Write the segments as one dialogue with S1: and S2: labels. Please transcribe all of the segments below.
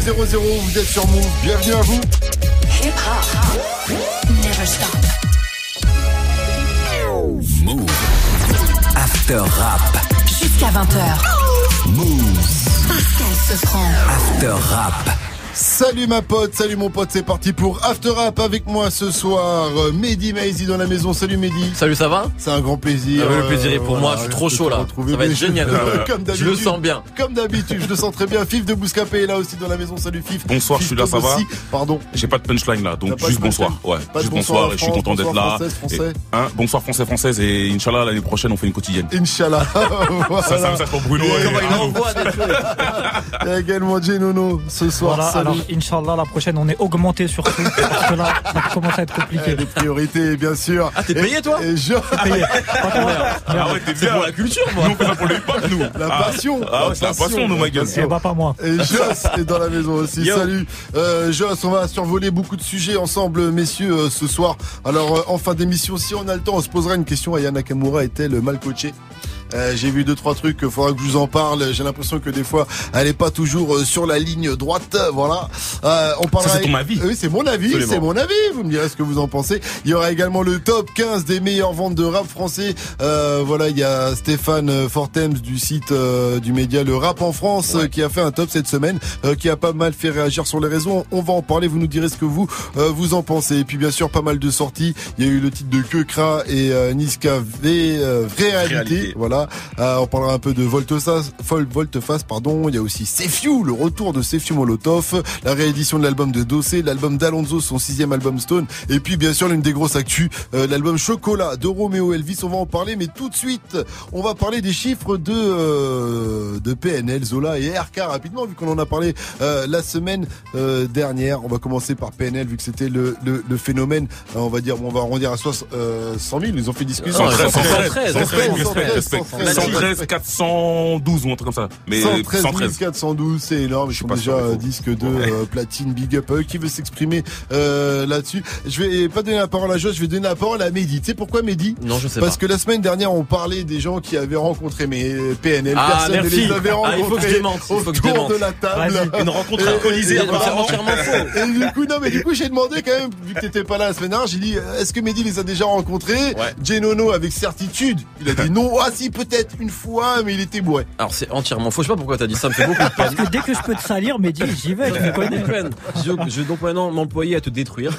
S1: 00, vous êtes sur Move, bienvenue à vous.
S2: Hip hop, never stop.
S3: Move. After Rap.
S2: Jusqu'à 20h.
S3: Move.
S2: Pascal Sefranc.
S3: After Rap.
S1: Salut ma pote, salut mon pote, c'est parti pour After Rap avec moi ce soir. Mehdi Maizi dans la maison, salut Mehdi.
S4: Salut, ça va?
S1: C'est un grand plaisir.
S4: Le plaisir est pour moi, je suis trop chaud là. Ça va être génial. Je le sens bien.
S1: Comme d'habitude, je le sens très bien. Fif de Bouscapé est là aussi dans la maison, salut Fif.
S5: Bonsoir,
S1: Fif
S5: je suis là, ça va?
S1: Pardon.
S5: J'ai pas de punchline là, donc juste bonsoir. Ouais, juste bonsoir et je suis content d'être là. Bonsoir française et Inch'Allah l'année prochaine on fait une quotidienne.
S1: Inch'Allah.
S5: Ça c'est un message pour Bruno.
S4: Comment il envoie des trucs.
S1: Il y a également Genono ce soir.
S6: Voilà, alors Inch'Allah la prochaine on est augmenté surtout parce que là ça commence à être compliqué.
S1: Les priorités bien sûr.
S4: Ah t'es payé toi?
S1: Et
S6: Payé.
S5: Ah ouais, t'es
S4: C'est
S5: bien.
S4: pour la culture moi.
S5: Nous on fait ça pour les potes nous.
S1: La passion.
S5: Ah ouais, c'est la passion nous ma gueule.
S6: Eh bah pas moi.
S1: Et Joss est dans la maison aussi.
S4: Yo.
S1: Salut. Joss, on va survoler beaucoup de sujets ensemble, messieurs, ce soir. Alors, en fin d'émission, si on a le temps, on se posera une question. Aya Nakamura est-elle mal coachée? J'ai vu 2-3 trucs, faudra que je vous en parle. J'ai l'impression que des fois, elle est pas toujours sur la ligne droite. Voilà. On parlera.
S5: Ça c'est ton avis.
S1: Oui, c'est mon avis.
S5: Absolument.
S1: C'est mon avis. Vous me direz ce que vous en pensez. Il y aura également le top 15 des meilleures ventes de rap français. Voilà, il y a Stéphane Fortems du site du média Le Rap en France qui a fait un top cette semaine, qui a pas mal fait réagir sur les réseaux. On va en parler. Vous nous direz ce que vous en pensez. Et puis bien sûr, pas mal de sorties. Il y a eu le titre de Keukra et Niska Vraie Réalité. Voilà. On parlera un peu de Volte-Face, pardon. Il y a aussi Sefiu, le retour de Sefiu Molotov, la réédition de l'album de Dossé, l'album d'Alonso, son 6e album Stone, et puis bien sûr l'une des grosses actus, l'album Chocolat de Romeo Elvis. On va en parler, mais tout de suite, on va parler des chiffres de PNL, Zola et RK rapidement, vu qu'on en a parlé la semaine dernière. On va commencer par PNL, vu que c'était le phénomène. On va dire, on va arrondir à 100 000. Ils ont fait discussion.
S5: 113 412 ou un truc comme ça. Mais
S1: 113 412, c'est énorme. Ils sont déjà disque de platine, big up. Qui veut s'exprimer là-dessus? Je vais pas donner la parole à Josh, je vais donner la parole à Mehdi. Tu sais pourquoi Mehdi?
S4: Non, je sais
S1: Parce
S4: pas.
S1: que la semaine dernière, on parlait des gens qui avaient rencontré PNL. Personne ne les avait rencontrés.
S4: Il faut que je démente.
S1: Autour de la table.
S7: Une rencontre alcoolisée.
S4: C'est entièrement faux.
S1: Et du coup, j'ai demandé quand même, vu que t'étais pas là la semaine dernière, j'ai dit, est-ce que Mehdi les a déjà rencontrés? Genono, avec certitude, il a dit non. Ah si, peut-être une fois, mais il était bourré.
S4: Alors c'est entièrement faux. Je sais pas pourquoi t'as dit ça. Me fait beaucoup de peine.
S6: Parce que dès que je peux te salir, Mehdi, j'y vais, je me connais.
S4: Je vais donc maintenant m'employer à te détruire.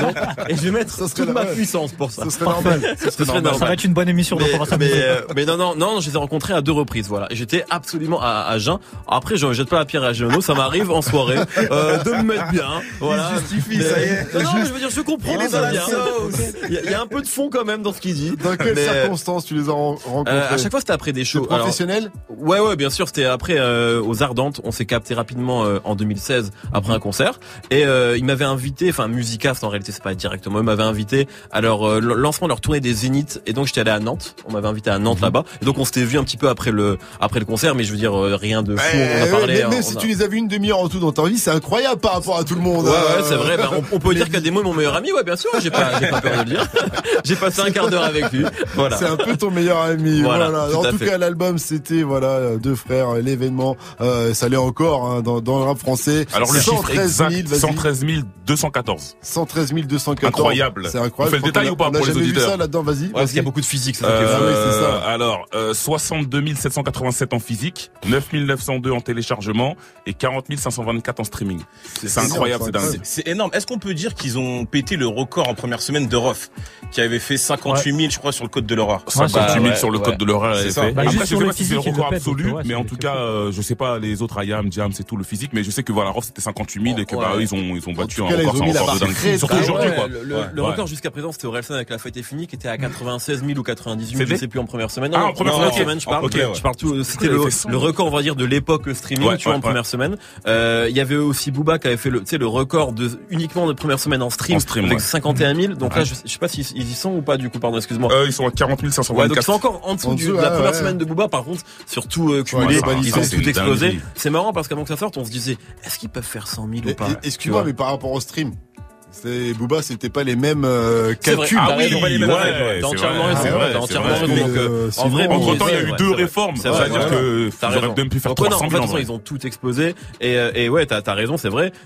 S4: Et je vais mettre toute ma puissance pour ça.
S1: Ce serait normal.
S6: Ça va être une bonne émission, donc on va s'amuser.
S4: Mais non, je les ai rencontrés à 2 reprises, voilà. Et j'étais absolument à jeun. Après, je jette pas la pierre à Genono, ça m'arrive en soirée, de me mettre bien, voilà.
S1: Il justifie, ça y est.
S4: Non, je veux dire, je comprends les bien. Il y a un peu de fond quand même dans ce qu'il dit.
S1: Dans quelles circonstances tu les as rencontrés?
S4: À chaque fois, c'était après des shows.
S1: Professionnels?
S4: Ouais, bien sûr, c'était après aux Ardentes. On s'est capté rapidement en 2016 après un concert. Et ils m'avaient invité, enfin Musicast en réalité, c'est pas directement. Ils m'avaient invité à leur lancement de leur tournée des Zéniths. Et donc j'étais allé à Nantes. On m'avait invité à Nantes là-bas. Et donc on s'était vu un petit peu après le concert, mais je veux dire rien de fou. On a parlé.
S1: Même si tu les as vus une demi-heure en tout dans ta vie, c'est incroyable par rapport à tout le monde.
S4: Ouais, c'est vrai. On peut dire qu'Ademo est mon meilleur ami. Ouais, bien sûr. J'ai pas peur de le dire. J'ai passé un quart d'heure avec lui. Voilà.
S1: C'est un peu ton meilleur ami. Voilà. En tout cas, l'album, c'était deux frères, l'événement. Ça l'est encore dans le rap français.
S5: Alors le chiffre exact, 113 214.
S1: 113 214.
S5: Incroyable.
S1: C'est incroyable.
S5: On fait le détail ou pas pour les auditeurs?
S1: On a jamais vu ça là-dedans. Vas-y.
S4: Parce qu'il y a beaucoup de physique.
S1: C'est ça.
S5: Alors 62 787 en physique, 9 902 en téléchargement et 40 524 en streaming. C'est incroyable, c'est dingue.
S7: C'est énorme. Est-ce qu'on peut dire qu'ils ont pété le record en première semaine de Rof, qui avait fait 58 000, je crois, sur le code de l'horreur?
S5: 58 000 sur le code de l'horreur.
S7: C'est ça.
S5: Après, je sais
S6: sur le
S5: pas si c'est le
S6: physique,
S5: record
S6: il le pète,
S5: absolu,
S6: donc,
S5: mais en tout cas, je sais pas les autres Ayam, Jam, c'est tout le physique, mais je sais que voilà, Rof c'était 58 000 et que bah ils ont battu un record, c'est un record de dingue. Surtout aujourd'hui quoi.
S4: Le record jusqu'à présent c'était Orelsan avec La Fête est finie qui était à 96 000 ou 98 000, je sais plus en première semaine.
S5: Ah, en première
S4: semaine, je parle. Je parle tout. C'était le record, on va dire, de l'époque streaming, tu vois, en première semaine. Il y avait aussi Booba qui avait fait le record uniquement de première semaine en stream avec 51 000. Donc là, je sais pas s'ils y sont ou pas du coup. Pardon, excuse-moi.
S5: Ils sont à 40 524.
S4: Ouais, donc c'est encore en dessous de la première semaine de Booba. Par contre, surtout cumulé, ils ont tout explosé. C'est marrant parce qu'avant que ça sorte, on se disait, est-ce qu'ils peuvent faire 100 000 ou pas?
S1: Excuse-moi, mais par rapport au stream, Booba, c'était pas les mêmes
S4: C'est vrai.
S1: calculs.
S4: Ah oui,
S7: ils ont pas les mêmes règles,
S5: ouais,
S4: t'as
S5: c'est
S4: entièrement
S5: vrai.
S4: raison.
S5: Ah ouais,
S4: T'as entièrement
S5: c'est vrai.
S4: raison. Donc, en vrai,
S5: Entre temps, il y a eu
S4: ouais,
S5: deux
S4: c'est vrai.
S5: réformes.
S4: C'est vrai,
S5: C'est-à-dire que
S4: t'as
S5: j'aurais
S4: raison.
S5: même pu faire
S4: Donc, ouais, non,
S5: 300
S4: en
S5: 000
S4: fait,
S5: en vrai.
S4: ils ont tout explosé. Et ouais, t'as raison, c'est vrai.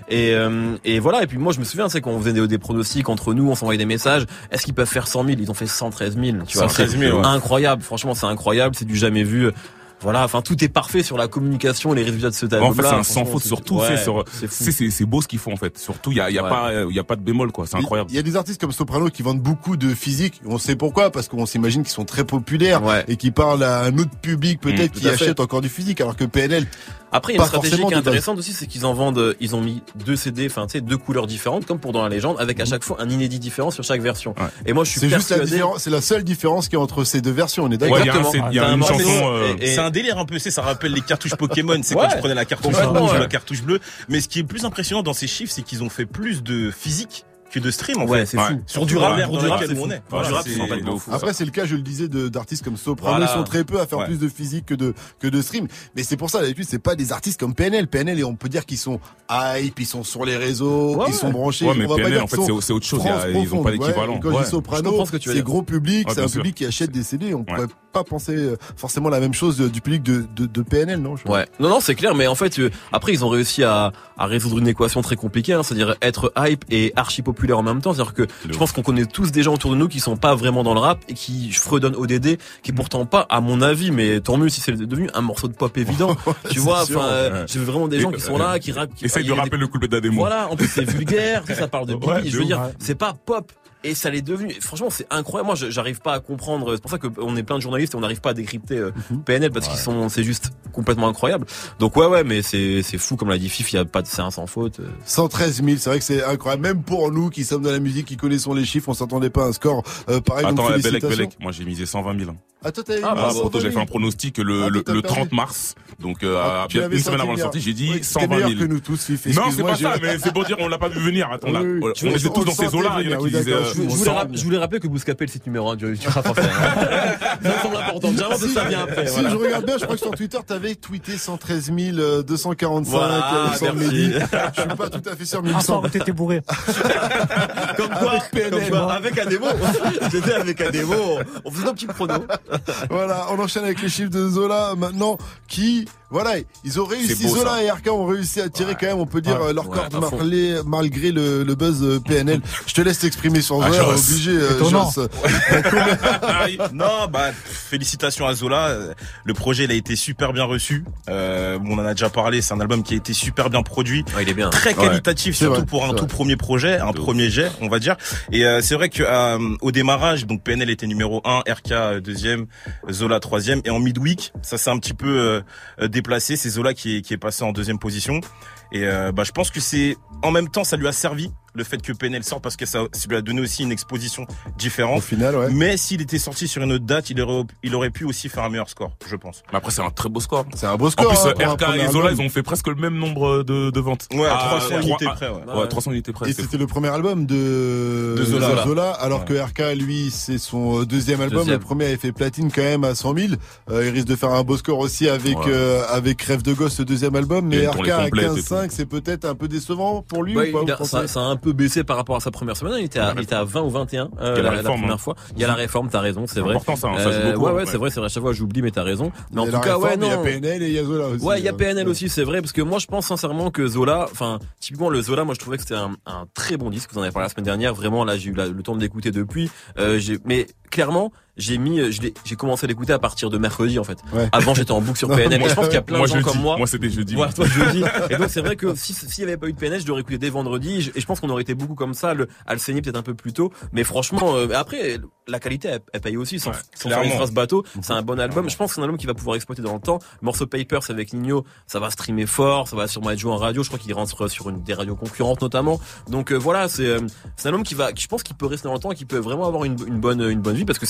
S4: Et voilà. Et puis moi, je me souviens, c'est quand on faisait des pronostics entre nous, on s'envoyait des messages. Est-ce qu'ils peuvent faire 100 000? Ils ont fait 113 000. Tu vois,
S7: 113 000,
S4: c'est
S7: ouais.
S4: incroyable. Franchement, c'est incroyable. C'est du jamais vu. Voilà, enfin tout est parfait sur la communication, les résultats de ce tableau.
S5: En fait, c'est un sans faute sur tout.
S4: Ouais,
S5: C'est beau ce qu'ils font en fait. Surtout, il y a pas de bémol quoi. C'est incroyable.
S1: Il y a des artistes comme Soprano qui vendent beaucoup de physique. On sait pourquoi, parce qu'on s'imagine qu'ils sont très populaires
S4: Ouais.
S1: et qui parlent à un autre public peut-être
S4: tout
S1: qui
S4: à fait.
S1: achète encore du physique, alors que PNL.
S4: Après, il y a une
S1: Pas
S4: stratégie
S1: forcément
S4: qui est
S1: de base.
S4: intéressante aussi, c'est qu'ils en vendent, ils ont mis 2 CD, enfin, tu sais, 2 couleurs différentes, comme pour Dans la Légende, avec à chaque fois un inédit différent sur chaque version.
S5: Ouais.
S4: Et moi, je suis
S1: C'est juste la
S4: persuadé.
S1: différence, c'est la seule différence qu'il y a entre ces deux versions. On est d'accord.
S5: Ouais, il y a
S4: Exactement.
S5: il y a
S4: T'as un
S5: une
S4: morceau,
S5: chanson.
S4: et-
S7: C'est un délire un peu, ça rappelle les cartouches Pokémon, c'est
S4: Ouais.
S7: quand tu prenais la cartouche
S4: Complètement,
S7: rouge ou
S4: ouais.
S7: la cartouche bleue. Mais ce qui est plus impressionnant dans ces chiffres, c'est qu'ils ont fait plus de physique que de stream en
S4: Ouais,
S7: fait.
S4: c'est
S5: Ouais.
S4: fou.
S7: Sur du rap,
S4: Ouais,
S7: dans
S4: du rap,
S7: lequel
S4: c'est
S7: on
S4: fou.
S7: est.
S4: Voilà, du rap,
S7: c'est
S4: c'est complètement fou.
S1: Après, c'est le cas, je le disais, d'artistes comme Soprano.
S4: Voilà.
S1: Ils sont très peu à faire
S7: Ouais.
S1: plus de physique que de stream. Mais c'est pour ça, d'habitude, c'est pas des artistes comme PNL. PNL, et on peut dire qu'ils sont hype, ils sont sur les réseaux,
S4: Ouais,
S1: ils sont branchés.
S5: Ouais, mais
S1: On va pas
S5: PNL
S1: dire
S5: en fait
S1: qu'ils sont
S5: c'est autre chose.
S1: France
S5: Ils ont
S1: profonde,
S5: pas
S1: ouais.
S5: l'équivalent.
S1: Et quand je
S5: Ouais.
S1: dis Soprano,
S4: Je comprends ce que tu veux
S1: c'est
S4: dire.
S1: gros public,
S5: Ouais,
S1: c'est un
S5: bien sûr.
S1: public qui achète des CD. On
S5: Ouais.
S1: pourrait pas penser forcément la même chose du public de PNL, non?
S4: Ouais. Non, c'est clair, mais en fait, après, ils ont réussi à résoudre une équation très compliquée, hein, c'est-à-dire être hype et archi populaire en même temps. C'est-à-dire que je pense qu'on connaît tous des gens autour de nous qui sont pas vraiment dans le rap et qui fredonnent ODD, qui est pourtant pas, à mon avis, mais tant mieux si c'est devenu un morceau de pop évident. Tu vois,
S1: sûr,
S4: enfin,
S5: ouais.
S4: j'ai vraiment des gens qui sont là, qui rappent,
S5: Essaye
S4: il
S5: de
S4: y a des-
S5: rappeler le couplet d'Ademo.
S4: Voilà, en plus c'est vulgaire, ça parle de bibi,
S5: Ouais,
S4: je
S5: de
S4: veux dire,
S6: ouf.
S4: c'est pas pop. Et ça l'est devenu. Franchement, c'est incroyable. Moi, j'arrive pas à comprendre. C'est pour ça qu'on est plein de journalistes et on n'arrive pas à décrypter PNL parce qu'ils sont, c'est juste complètement incroyable. Donc ouais, mais c'est fou comme l'a dit Fif. Il y a pas de, c'est un sans faute.
S1: 113 000, c'est vrai que c'est incroyable. Même pour nous qui sommes dans la musique, qui connaissons les chiffres, on s'attendait pas à un score pareil.
S5: Attends,
S1: donc
S5: Belek,
S1: félicitations.
S5: moi j'ai misé 120 000.
S1: Ah, toi, t'avais
S4: Ah,
S1: mis
S4: bah,
S1: 120 000.
S5: J'avais fait un pronostic
S1: Ah,
S5: le
S1: toi, t'as
S5: 30
S1: perdu.
S5: mars. Donc,
S1: Tu l'avais
S5: une semaine
S1: senti
S5: avant la
S1: bien.
S5: sortie, j'ai dit
S1: Oui, t'es
S5: 120
S1: meilleur
S5: 000.
S1: que nous tous, Fif.
S5: Non, c'est
S1: Excuse-moi,
S5: pas
S1: j'ai-
S5: ça, mais c'est pour dire on l'a pas vu venir. Attends,
S1: Oui, oui.
S5: on était tous dans ces eaux-là. Il y en a
S1: Oui,
S5: qui disaient.
S1: d'accord,
S4: Je voulais rappeler que Bouscapé, c'est le numéro 1 du rap français. Ça me semble important. J'avance de ça bien après.
S1: Si
S4: Voilà.
S1: je regarde bien, je crois que sur Twitter, t'avais tweeté 113 245
S4: Voilà,
S1: sans
S4: merci.
S1: Mehdi. Je suis pas tout à fait sûr, mais il me
S6: Un soir
S1: semble.
S6: où t'étais bourré.
S4: Comme quoi,
S1: Avec PNL,
S4: comme quoi,
S1: moi.
S4: avec Ademo. J'étais avec Ademo. On faisait nos petits pronos.
S1: Voilà, on enchaîne avec les chiffres de Zola maintenant, qui, voilà, ils ont réussi,
S5: C'est beau,
S1: Zola
S5: ça.
S1: et RK ont réussi à tirer quand même, on peut dire, leur
S4: Ouais,
S1: corde
S4: à fond.
S1: malgré le buzz PNL. Je te laisse t'exprimer sur Zola,
S5: Joss.
S1: obligé,
S6: Étonnant.
S1: Joss.
S7: Non, félicitations à Zola. Le projet, il a été super bien reçu. On en a déjà parlé. C'est un album qui a été super bien produit,
S4: Il est bien.
S7: très qualitatif,
S1: C'est
S7: surtout
S1: vrai,
S7: pour un
S1: c'est
S7: tout
S1: vrai.
S7: premier projet, un premier jet, on va dire. Et c'est vrai que au démarrage, donc PNL était numéro 1, RK deuxième, Zola troisième, et en midweek, ça s'est un petit peu déplacé. C'est Zola qui est passé en deuxième position. Et je pense que c'est en même temps, ça lui a servi le fait que PNL sorte parce que ça lui a donné aussi une exposition
S1: Au
S7: différente.
S1: final, ouais.
S7: Mais s'il était sorti sur une autre date, il aurait pu aussi faire un meilleur score, je pense.
S5: Mais après, c'est un très beau score.
S1: C'est un beau
S5: En
S1: score.
S5: plus,
S1: hein, pour un
S5: RK
S1: premier
S5: et Zola,
S1: album.
S5: ils ont fait presque le même nombre de ventes.
S7: Ouais,
S5: Ah,
S7: 300 unités près, ouais.
S5: Ouais, 300 unités près.
S1: Et
S5: c'est
S1: c'était le premier album de
S7: Zola.
S1: alors que RK, lui, c'est son deuxième album.
S4: Deuxième.
S1: Le premier avait fait platine quand même à 100 000. Il risque de faire un beau score aussi avec avec Rêve de gosse, ce deuxième album. Mais
S5: Et une
S1: RK
S5: tournée
S1: à
S5: complète et
S1: 15,5, c'est peut-être un peu décevant pour lui
S4: Bah,
S1: ou pas, vous pensez
S4: ça a un peu baissé par rapport à sa première semaine. Il était à 20 ou 21
S5: Il y a la
S4: la
S5: réforme,
S4: première
S5: hein.
S4: fois. Il y a la réforme, t'as raison, c'est
S5: C'est
S4: vrai.
S5: important, ça joue beaucoup.
S4: Ouais, c'est vrai. À chaque fois, j'oublie, mais t'as raison. Mais en
S1: Il y
S4: tout
S1: a la
S4: cas,
S1: réforme,
S4: ouais,
S1: il y a
S4: non.
S1: PNL et il y a Zola aussi.
S4: Ouais, il y a PNL aussi, c'est vrai, parce que moi je pense sincèrement que Zola, enfin typiquement le Zola, moi je trouvais que c'était un très bon disque. Vous en avez parlé la semaine dernière. Vraiment, là j'ai eu le temps de l'écouter depuis. Mais clairement, j'ai commencé à l'écouter à partir de mercredi en fait.
S1: Ouais.
S4: Avant j'étais en boucle sur PNL. Et je pense qu'il y a plein de gens
S5: jeudi.
S4: comme moi.
S5: Moi, c'était jeudi.
S4: Voilà, toi jeudi. Et donc c'est vrai que s'il y avait pas eu de PNL, je l'aurais écouté dès vendredi. Et je pense qu'on aurait été beaucoup comme ça, à le saigner peut-être un peu plus tôt. Mais franchement, après la qualité elle paye aussi sans faire une
S7: clairement.
S4: phrase bateau. C'est un bon album. Je pense que c'est un album qui va pouvoir exploiter dans le temps. Le morceau Papers avec Nino, ça va streamer fort, ça va sûrement être joué en radio. Je crois qu'il rentre sur des radios concurrentes notamment. Donc voilà, c'est un album qui je pense qu'il peut rester dans le temps et qui peut vraiment avoir une bonne vie parce que c'est un bête de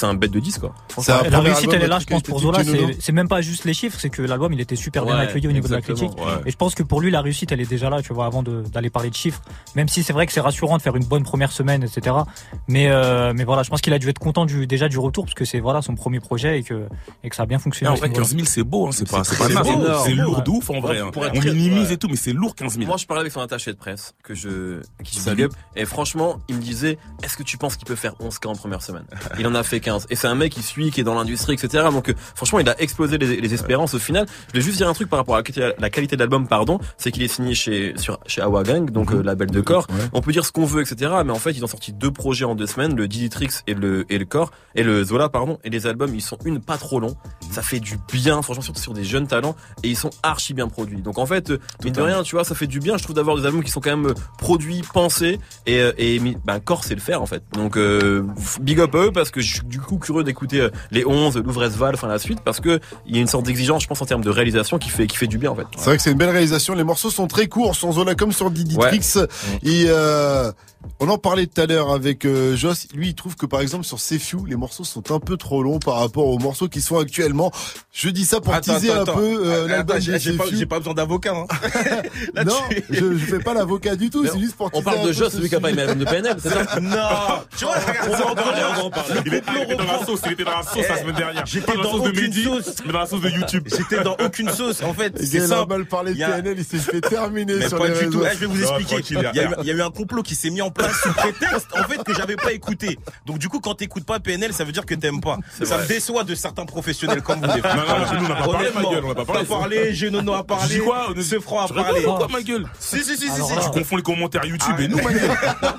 S4: disent, quoi.
S1: C'est un
S6: La
S1: premier
S6: réussite,
S1: album
S6: elle est là,
S1: à
S6: je pense,
S1: critique
S6: pour Zola.
S1: Nono.
S6: C'est même pas juste les chiffres, c'est que l'album, il était super bien
S4: Ouais,
S6: accueilli au niveau de la
S4: exactement,
S6: critique.
S5: ouais.
S6: Et je pense que pour lui, la réussite, elle est déjà là, tu vois, avant d'aller parler de chiffres. Même si c'est vrai que c'est rassurant de faire une bonne première semaine, etc. Mais voilà, je pense qu'il a dû être content déjà du retour, parce que c'est voilà son premier projet et que ça a bien
S5: Et
S6: fonctionné.
S5: en
S6: à ce
S5: vrai,
S6: niveau-là.
S5: 15 000, c'est beau, hein. C'est pas
S4: très
S5: naze,
S4: beau,
S5: hein. C'est
S6: énorme.
S5: lourd de ouf, en vrai, hein.
S4: Pour être
S5: On
S4: très-
S5: minimise
S4: ouais.
S5: et tout, mais c'est lourd, 15 000.
S4: Moi, je parlais avec son attaché de presse qui
S1: Salut.
S4: big up, et franchement, il me disait, est-ce que tu penses qu'il peut faire 11K en première semaine? Il en a fait 15. Et c'est un mec qui est dans l'industrie, etc. Donc, franchement, il a explosé les espérances au final. Je voulais juste dire un truc par rapport à la qualité de l'album, c'est qu'il est signé chez Awa Gang, donc label de corps.
S1: Ouais.
S4: On peut dire ce qu'on veut, etc. Mais en fait, ils ont sorti 2 projets en 2 semaines, le Diditrix et le corps, et le Zola, pardon. Et les albums, ils sont pas trop longs. Ça fait du bien, franchement, surtout sur des jeunes talents, et ils sont archi bien produits. Donc en fait, mine de rien, tu vois, ça fait du bien, je trouve, d'avoir des albums qui sont quand même produits, pensés, et corps, c'est le faire, en fait. Donc, big up à eux, parce que je suis du coup curieux d'écouter les 11, Louvresval, enfin la suite, parce que il y a une sorte d'exigence, je pense, en termes de réalisation qui fait du bien, en fait.
S1: C'est vrai que c'est une belle réalisation. Les morceaux sont très courts, sur Zola comme sur Diditrix. Et on en parlait tout à l'heure avec Joss. Lui, il trouve que par exemple sur C'est Few, les morceaux sont un peu trop longs par rapport aux morceaux qui sont actuellement. Je dis ça pour teaser un peu l'album de
S7: j'ai
S1: C'est
S7: pas besoin d'avocat, hein. Là,
S1: Non,
S7: tu-
S1: je fais pas l'avocat du tout. C'est juste pour
S4: On
S1: teaser
S4: parle
S1: un
S4: de
S1: peu
S4: Joss,
S1: ce
S4: celui qui a pas aimé
S1: sujet.
S4: l'album de PNL, c'est ça?
S7: Non. Tu vois, regarde,
S4: On va en parler.
S5: Il était dans la sauce, la semaine dernière.
S7: J'étais
S5: Pas dans la
S7: dans
S5: sauce de
S7: aucune
S5: Mehdi,
S7: sauce.
S5: mais dans la sauce de YouTube.
S7: J'étais dans aucune sauce, en fait. C'est
S1: Il a
S7: simple.
S1: mal parlé de
S7: Il y a-
S1: PNL, il s'est fait terminer
S7: Mais
S1: sur
S7: pas
S1: les
S7: du
S1: réseaux.
S7: tout. Je vais vous
S5: Non,
S7: expliquer.
S5: tranquille,
S7: Il y a eu un complot qui s'est mis en place sous prétexte, en fait, que j'avais pas écouté. Donc, du coup, quand t'écoutes pas PNL, ça veut dire que t'aimes pas. Ça me déçoit de certains professionnels comme vous, des fois.
S5: Non, nous, on n'a pas parlé, ma gueule, on n'a pas parlé.
S7: T'as parlé, Genono a parlé.
S5: Je dis quoi?
S7: Ce franc a
S5: Tu
S7: parlé.
S5: rigoles ou quoi, ma gueule?
S7: Si.
S6: Alors là,
S5: Tu confonds les commentaires YouTube et nous, ma gueule.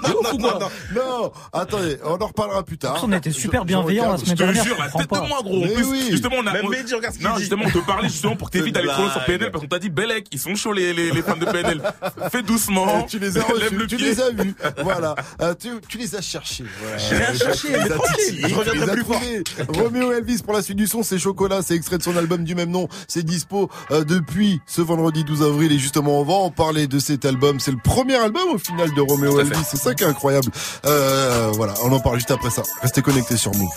S1: Non, attendez, on en reparlera plus tard.
S6: on était super
S1: Je
S6: bienveillants la
S1: regarde.
S5: Je
S6: semaine
S5: te
S6: dernière.
S5: jure,
S6: Je
S5: la
S6: comprends
S5: tête de
S6: pas.
S5: moi, gros. En
S1: Mais
S5: plus,
S1: oui.
S5: justement, on a.
S7: Même Mehdi, regarde ce qu'il
S5: Non,
S7: dit.
S5: justement, on te parlait justement pour t'éviter d'aller trop loin sur PNL parce qu'on t'a dit, Belek, ils sont chauds les fans de PNL. Fais doucement.
S1: Tu les as
S5: Lève
S1: reçus,
S5: le
S1: tu
S5: pied.
S1: les as vus. Voilà. Tu les as cherchés. Voilà.
S7: J'ai rien cherché, mais tranquille. Je
S1: Tu les
S7: reviendrai
S1: as
S7: plus fort.
S1: trouvés. Roméo Elvis pour la suite du son, c'est Chocolat, c'est extrait de son album du même nom. C'est dispo depuis ce vendredi 12 avril et justement on va en parler de cet album. C'est le premier album au final de Roméo Elvis. C'est ça qui est incroyable. Voilà, on en parle juste après ça. Restez connectés sur Move.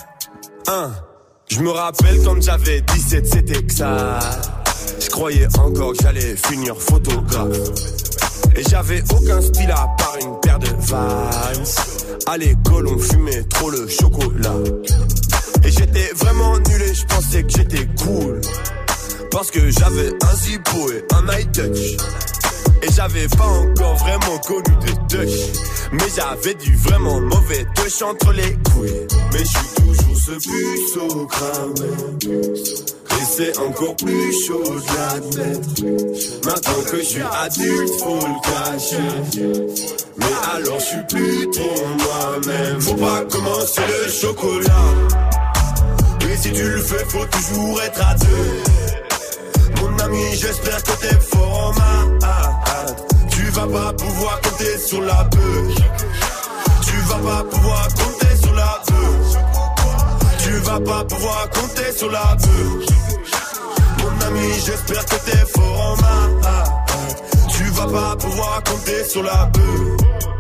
S8: Je me rappelle quand j'avais 17, c'était que ça. Je croyais encore que j'allais finir photographe. Et j'avais aucun style à part une paire de Vans. À l'école on fumait trop le chocolat. Et j'étais vraiment nul et je pensais que j'étais cool. Parce que j'avais un zippo et un high touch. Et j'avais pas encore vraiment connu de touch. Mais j'avais du vraiment mauvais touch entre les couilles. Mais je suis toujours ce puceau cramé. Et c'est encore plus chaud de l'admettre. Maintenant que je suis adulte, faut le cacher. Mais alors je suis plus trop moi-même. Faut pas commencer le chocolat. Et si tu le fais, faut toujours être à deux. Mon ami, j'espère que t'es fort en maths. Tu vas pas pouvoir compter sur la peur. Tu vas pas pouvoir compter sur la peur. Tu vas pas pouvoir compter sur la peur. Mon ami, j'espère que t'es fort en maths. Tu vas pas pouvoir compter sur la peur.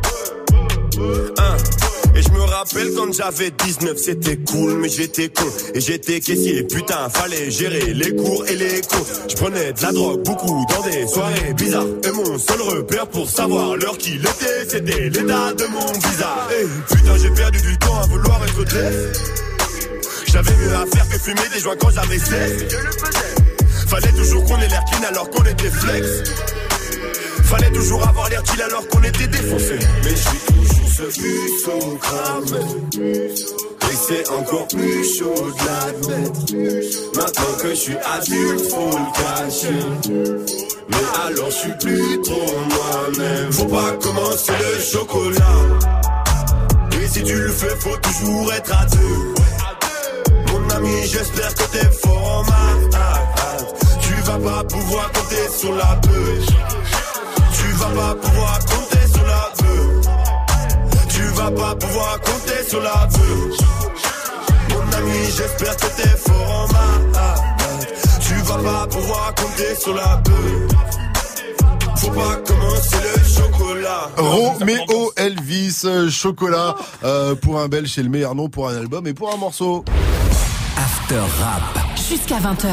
S8: Et je me rappelle quand j'avais 19, c'était cool, mais j'étais con. Et j'étais caissier, putain, fallait gérer les cours et les cours. Je prenais de la drogue, beaucoup, dans des soirées bizarres. Et mon seul repère pour savoir l'heure qu'il était, c'était l'état de mon visa. Et putain, j'ai perdu du temps à vouloir être deaf. J'avais mieux à faire que fumer des joints quand j'avais 16. Fallait toujours qu'on ait l'air clean alors qu'on était flex. Fallait toujours avoir l'air chill alors qu'on était défoncé. Mais je suis toujours ce puceau cramé. Et c'est encore plus chaud de l'admettre. Maintenant que je suis adulte, faut le cacher. Mais alors je suis plus trop moi-même. Faut pas commencer le chocolat. Et si tu le fais, faut toujours être à deux. Mon ami, j'espère que t'es fort en maths. Tu vas pas pouvoir compter sur la peur. Tu vas pas pouvoir compter sur la peur. Tu vas pas pouvoir compter sur la peur. Mon ami, j'espère que t'es fort en maths. Tu vas pas pouvoir compter sur la peur. Faut pas commencer le chocolat.
S1: Roméo Elvis, Chocolat, pour un Belge, c'est le meilleur nom pour un album et pour un morceau.
S3: After Rap.
S2: Jusqu'à 20h.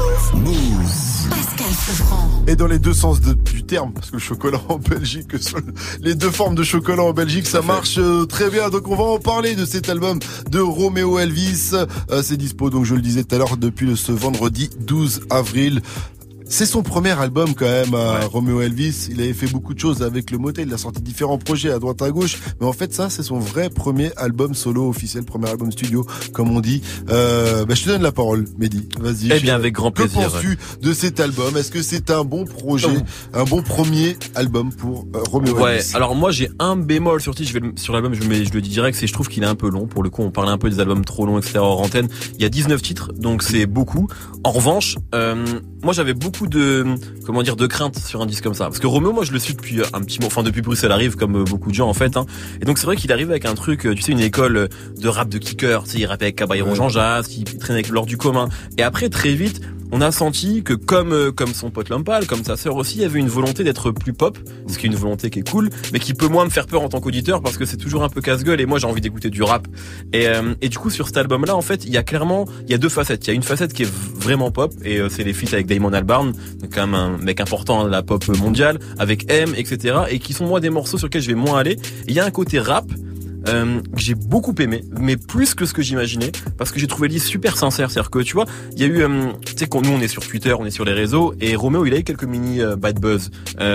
S2: Pascal Sevran.
S1: Et dans les deux sens du terme, parce que le chocolat en Belgique, les deux formes de chocolat en Belgique, ça marche très bien. Donc on va en parler de cet album de Romeo Elvis. C'est dispo, donc je le disais tout à l'heure, depuis ce vendredi 12 avril. C'est son premier album quand même, Romeo Elvis. Il avait fait beaucoup de choses avec le Motel. Il a sorti différents projets à droite à gauche. Mais en fait, ça, c'est son vrai premier album solo officiel, premier album studio, comme on dit. Je te donne la parole, Mehdi. Vas-y.
S4: Eh bien, avec grand plaisir.
S1: Que penses-tu de cet album? Est-ce que c'est un bon projet, un bon premier album pour Romeo Elvis?
S4: Alors moi, j'ai un bémol sur l'album. Je le dis direct, c'est je trouve qu'il est un peu long. Pour le coup, on parlait un peu des albums trop longs, etc. hors antenne. Il y a 19 titres, donc c'est beaucoup. En revanche, moi, j'avais beaucoup de crainte sur un disque comme ça, parce que Romeo, moi je le suis depuis un petit moment, depuis Bruxelles arrive, comme beaucoup de gens en fait, et donc c'est vrai qu'il arrive avec un truc, tu sais, une école de rap de kicker, tu sais, il rappait avec Caballero Jean Jass, il traînait avec l'or du commun, et après très vite on a senti que comme son pote Lampal, comme sa sœur aussi, il y avait une volonté d'être plus pop, ce qui est une volonté qui est cool, mais qui peut moins me faire peur en tant qu'auditeur, parce que c'est toujours un peu casse-gueule, et moi j'ai envie d'écouter du rap. Et du coup sur cet album là, en fait, il y a deux facettes. Il y a une facette qui est vraiment pop, et c'est les feats avec Damon Albarn, donc quand même un mec important de la pop mondiale, avec M, etc., et qui sont moi des morceaux sur lesquels je vais moins aller. Il y a un côté rap que j'ai beaucoup aimé, mais plus que ce que j'imaginais, parce que j'ai trouvé l'idée super sincère. C'est-à-dire que tu vois, il y a eu, tu sais, nous on est sur Twitter, on est sur les réseaux, et Romeo il a eu quelques mini bad buzz,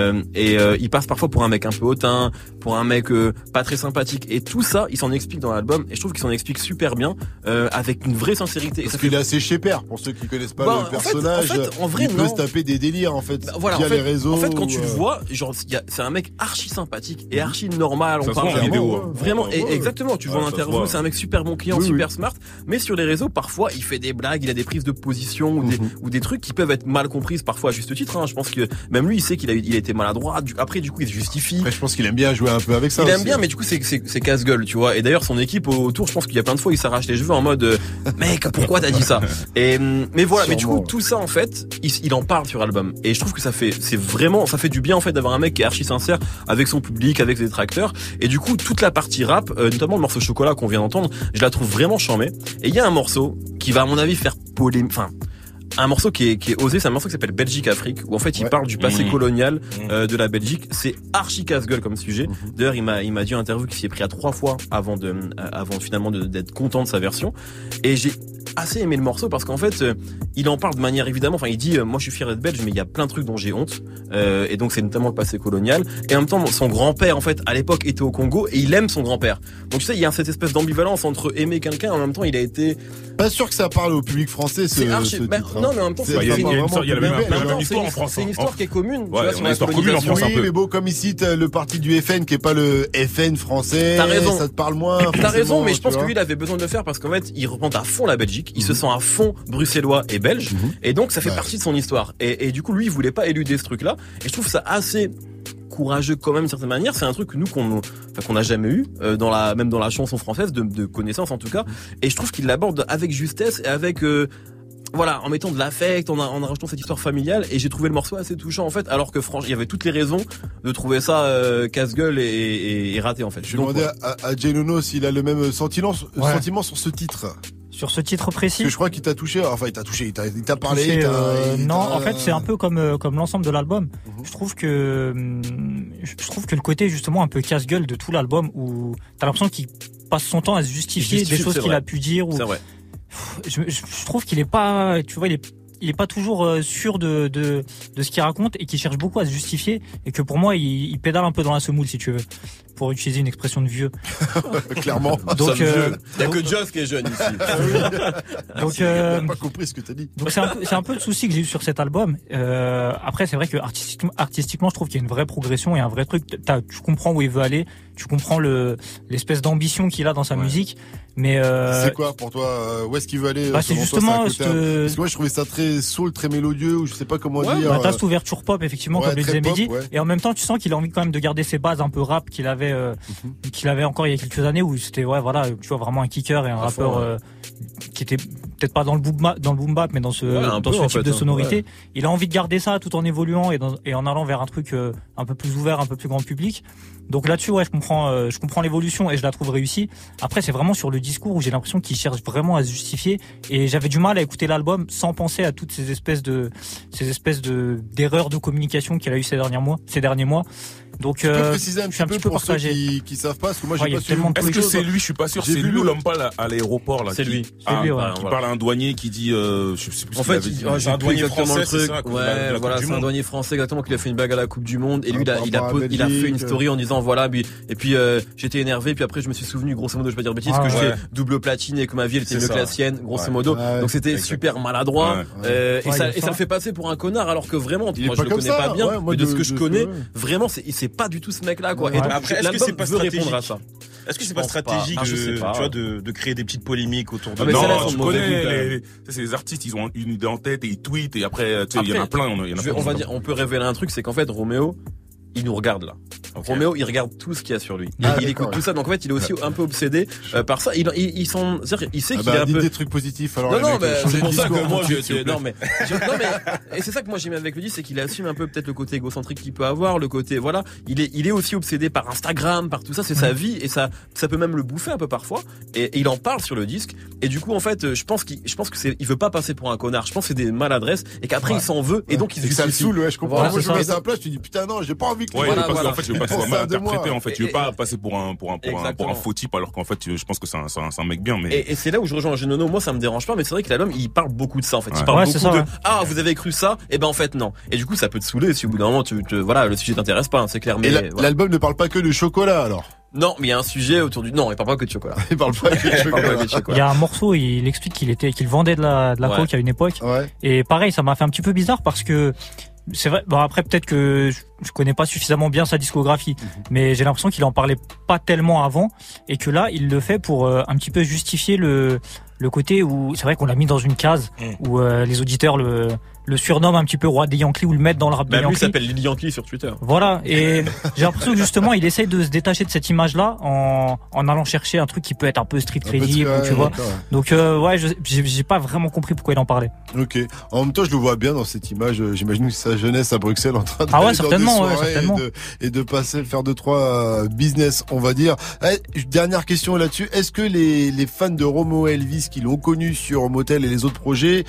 S4: il passe parfois pour un mec un peu hautain, pour un mec pas très sympathique, et tout ça il s'en explique dans l'album, et je trouve qu'il s'en explique super bien, avec une vraie sincérité.
S1: Parce qu'il est assez chez-père, pour ceux qui connaissent pas le personnage.
S4: En vrai,
S1: il peut se taper des délires en fait, via les réseaux.
S4: En fait, quand tu le vois, genre c'est un mec archi sympathique et archi normal.
S5: On parle
S4: vraiment. Exactement, tu vois en interview, c'est un mec super bon client, super smart, mais sur les réseaux, parfois, il fait des blagues, il a des prises de position ou des trucs qui peuvent être mal comprises parfois à juste titre, Je pense que même lui, il sait qu'il a été maladroit. Après, du coup, il se justifie.
S1: Après, je pense qu'il aime bien jouer un peu avec ça.
S4: Il aime bien, mais du coup, c'est casse-gueule, tu vois. Et d'ailleurs, son équipe autour, je pense qu'il y a plein de fois, il s'arrache les cheveux en mode, mec, pourquoi t'as dit ça? Mais voilà, mais du coup, tout ça, en fait, il en parle sur l'album. Et je trouve que ça fait du bien, en fait, d'avoir un mec qui est archi sincère avec son public, avec ses détracteurs. Et du coup, toute la partie rap, notamment le morceau Chocolat qu'on vient d'entendre, je la trouve vraiment charmée. Et il y a un morceau qui va à mon avis faire polémique, un morceau qui est osé, c'est un morceau qui s'appelle Belgique-Afrique, où en fait il parle du passé colonial de la Belgique. C'est archi casse-gueule comme sujet. D'ailleurs il m'a dit en interview qu'il s'y est pris à 3 fois avant finalement d'être content de sa version. Et j'ai assez aimé le morceau parce qu'en fait il en parle de manière évidemment, il dit moi je suis fier d'être belge, mais il y a plein de trucs dont j'ai honte, et donc c'est notamment le passé colonial. Et en même temps son grand-père en fait à l'époque était au Congo et il aime son grand-père. Donc tu sais, il y a cette espèce d'ambivalence entre aimer quelqu'un, en même temps il a été
S1: pas sûr que ça parle au public français ce titre.
S4: Non, mais en même temps
S5: il y a même histoire en France.
S4: C'est une histoire qui est commune.
S5: Ouais, une histoire commune en France un peu.
S1: Mais bon, comme ici le parti du FN qui est pas le FN français,
S4: t'as raison.
S1: Ça te parle moins.
S4: T'as raison, mais je pense que lui il avait besoin de le faire parce qu'en fait il reprend à fond la Belgique, il se sent à fond bruxellois et belge, et donc ça fait partie de son histoire. Et du coup lui il voulait pas éluder ce truc là, et je trouve ça assez courageux quand même d'une certaine manière. C'est un truc que nous qu'on n'a jamais eu même dans la chanson française de connaissance en tout cas, et je trouve qu'il l'aborde avec justesse et avec en mettant de l'affect, en rajoutant cette histoire familiale, et j'ai trouvé le morceau assez touchant en fait, alors que franchement il y avait toutes les raisons de trouver ça casse-gueule et raté en fait.
S1: Je vais demander à Jay Nono s'il a le même sentiment sur ce titre.
S6: Sur ce titre précis.
S1: Parce que je crois qu'il t'a touché. Enfin, il t'a parlé.
S6: Non, en fait, c'est un peu comme l'ensemble de l'album. Je trouve que le côté justement un peu casse-gueule de tout l'album, où t'as l'impression qu'il passe son temps à se justifier des choses qu'il a pu dire.
S4: C'est vrai.
S6: Je trouve qu'il est pas, tu vois, il est pas toujours sûr de ce qu'il raconte, et qu'il cherche beaucoup à se justifier, et que pour moi il pédale un peu dans la semoule, si tu veux, pour utiliser une expression de vieux.
S1: Clairement.
S6: Donc
S4: il y a que Joss qui est jeune ici.
S6: Donc
S1: j'ai pas compris ce que t'as dit.
S6: Donc c'est un peu le souci que j'ai eu sur cet album. Après c'est vrai que artistiquement je trouve qu'il y a une vraie progression et un vrai truc. Tu comprends où il veut aller, tu comprends l'espèce d'ambition qu'il a dans sa musique. Mais
S1: c'est quoi pour toi, où est-ce qu'il veut aller?
S6: C'est justement
S1: parce que moi je trouvais ça très soul, très mélodieux, ou je sais pas comment dire.
S6: T'as cette ouverture pop effectivement, comme le disait Mehdi, et en même temps tu sens qu'il a envie quand même de garder ses bases un peu rap qu'il avait encore il y a quelques années, où c'était tu vois, vraiment un kicker et un rappeur qui était peut-être pas dans le boom bap, mais dans ce type de sonorité. Ouais. Il a envie de garder ça tout en évoluant et en allant vers un truc un peu plus ouvert, un peu plus grand public. Donc là-dessus, ouais, je comprends l'évolution et je la trouve réussie. Après, c'est vraiment sur le discours où j'ai l'impression qu'il cherche vraiment à se justifier et j'avais du mal à écouter l'album sans penser à toutes ces espèces d'erreurs de communication qu'il a eu ces derniers mois. Donc,
S1: tu peux préciser un petit peu pour ceux qui savent pas, parce que moi j'ai pas su.
S5: Est-ce que c'est lui? Je suis pas sûr. C'est lui ou l'homme pas à l'aéroport là?
S4: C'est lui.
S5: Qui parle à un douanier qui dit, je sais plus.
S4: En fait,
S7: j'ai un douanier français, c'est ça.
S4: Ouais, voilà, c'est un douanier français exactement qui a fait une blague à la Coupe du Monde et lui il a fait une story en disant voilà, et puis j'étais énervé, puis après je me suis souvenu, grosso modo, je vais pas dire bêtise, que j'étais double platine et que ma vie elle était mieux que la sienne, grosso modo. Donc c'était super maladroit et ça le fait passer pour un connard alors que vraiment, moi je le connais pas bien, mais de ce que je connais, vraiment c'est pas du tout ce mec là quoi. Et
S7: après, est-ce que c'est pas stratégique
S4: répondre à ça?
S7: Est-ce que c'est pas stratégique de créer des petites polémiques autour de
S5: non, tu connais ces artistes, ils ont une idée en tête et ils tweetent et après il y en a plein,
S4: on peut révéler un truc, c'est qu'en fait Roméo il nous regarde là. Roméo, il regarde tout ce qu'il y a sur lui. Il écoute tout ça, donc en fait, il est aussi un peu obsédé par ça. Il sait qu'il a un peu
S1: des trucs positifs. Alors
S4: non, mais c'est pour ça que moi, et c'est ça que moi j'aime avec lui, c'est qu'il assume un peu peut-être le côté égocentrique qu'il peut avoir, le côté voilà. Il est aussi obsédé par Instagram, par tout ça, c'est sa vie et ça peut même le bouffer un peu parfois. Et il en parle sur le disque. Et du coup, en fait, je pense qu'il veut pas passer pour un connard. Je pense que c'est des maladresses et qu'après il s'en veut et donc il se
S1: justifie. Ça le saoule, ouais, je comprends. Moi, je mets ça à la place, tu dis putain non, j'ai pas envie que.
S5: Ouais, parce qu'en fait, je veux pas que ça soit mal interprété. En fait, tu veux pas passer pour un faux type, alors qu'en fait, je pense que c'est un mec bien. Mais
S4: et c'est là où je rejoins Genono. Moi, ça me dérange pas, mais c'est vrai que l'album, il parle beaucoup de ça. En fait, il parle beaucoup de vous avez cru ça, et ben en fait non. Et du coup, ça peut te saouler si au bout d'un moment, voilà, le sujet t'intéresse pas, c'est clair. Mais
S1: l'album ne parle pas que de chocolat, alors.
S4: Non, mais il y a un sujet autour du. Non, il parle pas que de chocolat.
S1: Il parle pas que de chocolat.
S6: Il y a un morceau, il explique qu'il vendait de la coke à une époque. Ouais. Et pareil, ça m'a fait un petit peu bizarre parce que c'est vrai. Bon, après, peut-être que je connais pas suffisamment bien sa discographie, mais j'ai l'impression qu'il en parlait pas tellement avant et que là, il le fait pour un petit peu justifier le côté où c'est vrai qu'on l'a mis dans une case où les auditeurs le surnomment un petit peu roi des Yankees ou le mettent dans le rap des Yankees.
S4: Lui s'appelle Lil Yankee sur Twitter.
S6: Voilà, et j'ai l'impression que justement il essaye de se détacher de cette image-là en allant chercher un truc qui peut être un peu street crédible, tu vois. Donc j'ai pas vraiment compris pourquoi il en parlait.
S1: Ok. En même temps, je le vois bien dans cette image. J'imagine que sa jeunesse à Bruxelles en train de
S6: certainement.
S1: Et de passer faire 2-3 business, on va dire. Dernière question là-dessus. Est-ce que les fans de Roméo Elvis qui l'ont connu sur Motel et les autres projets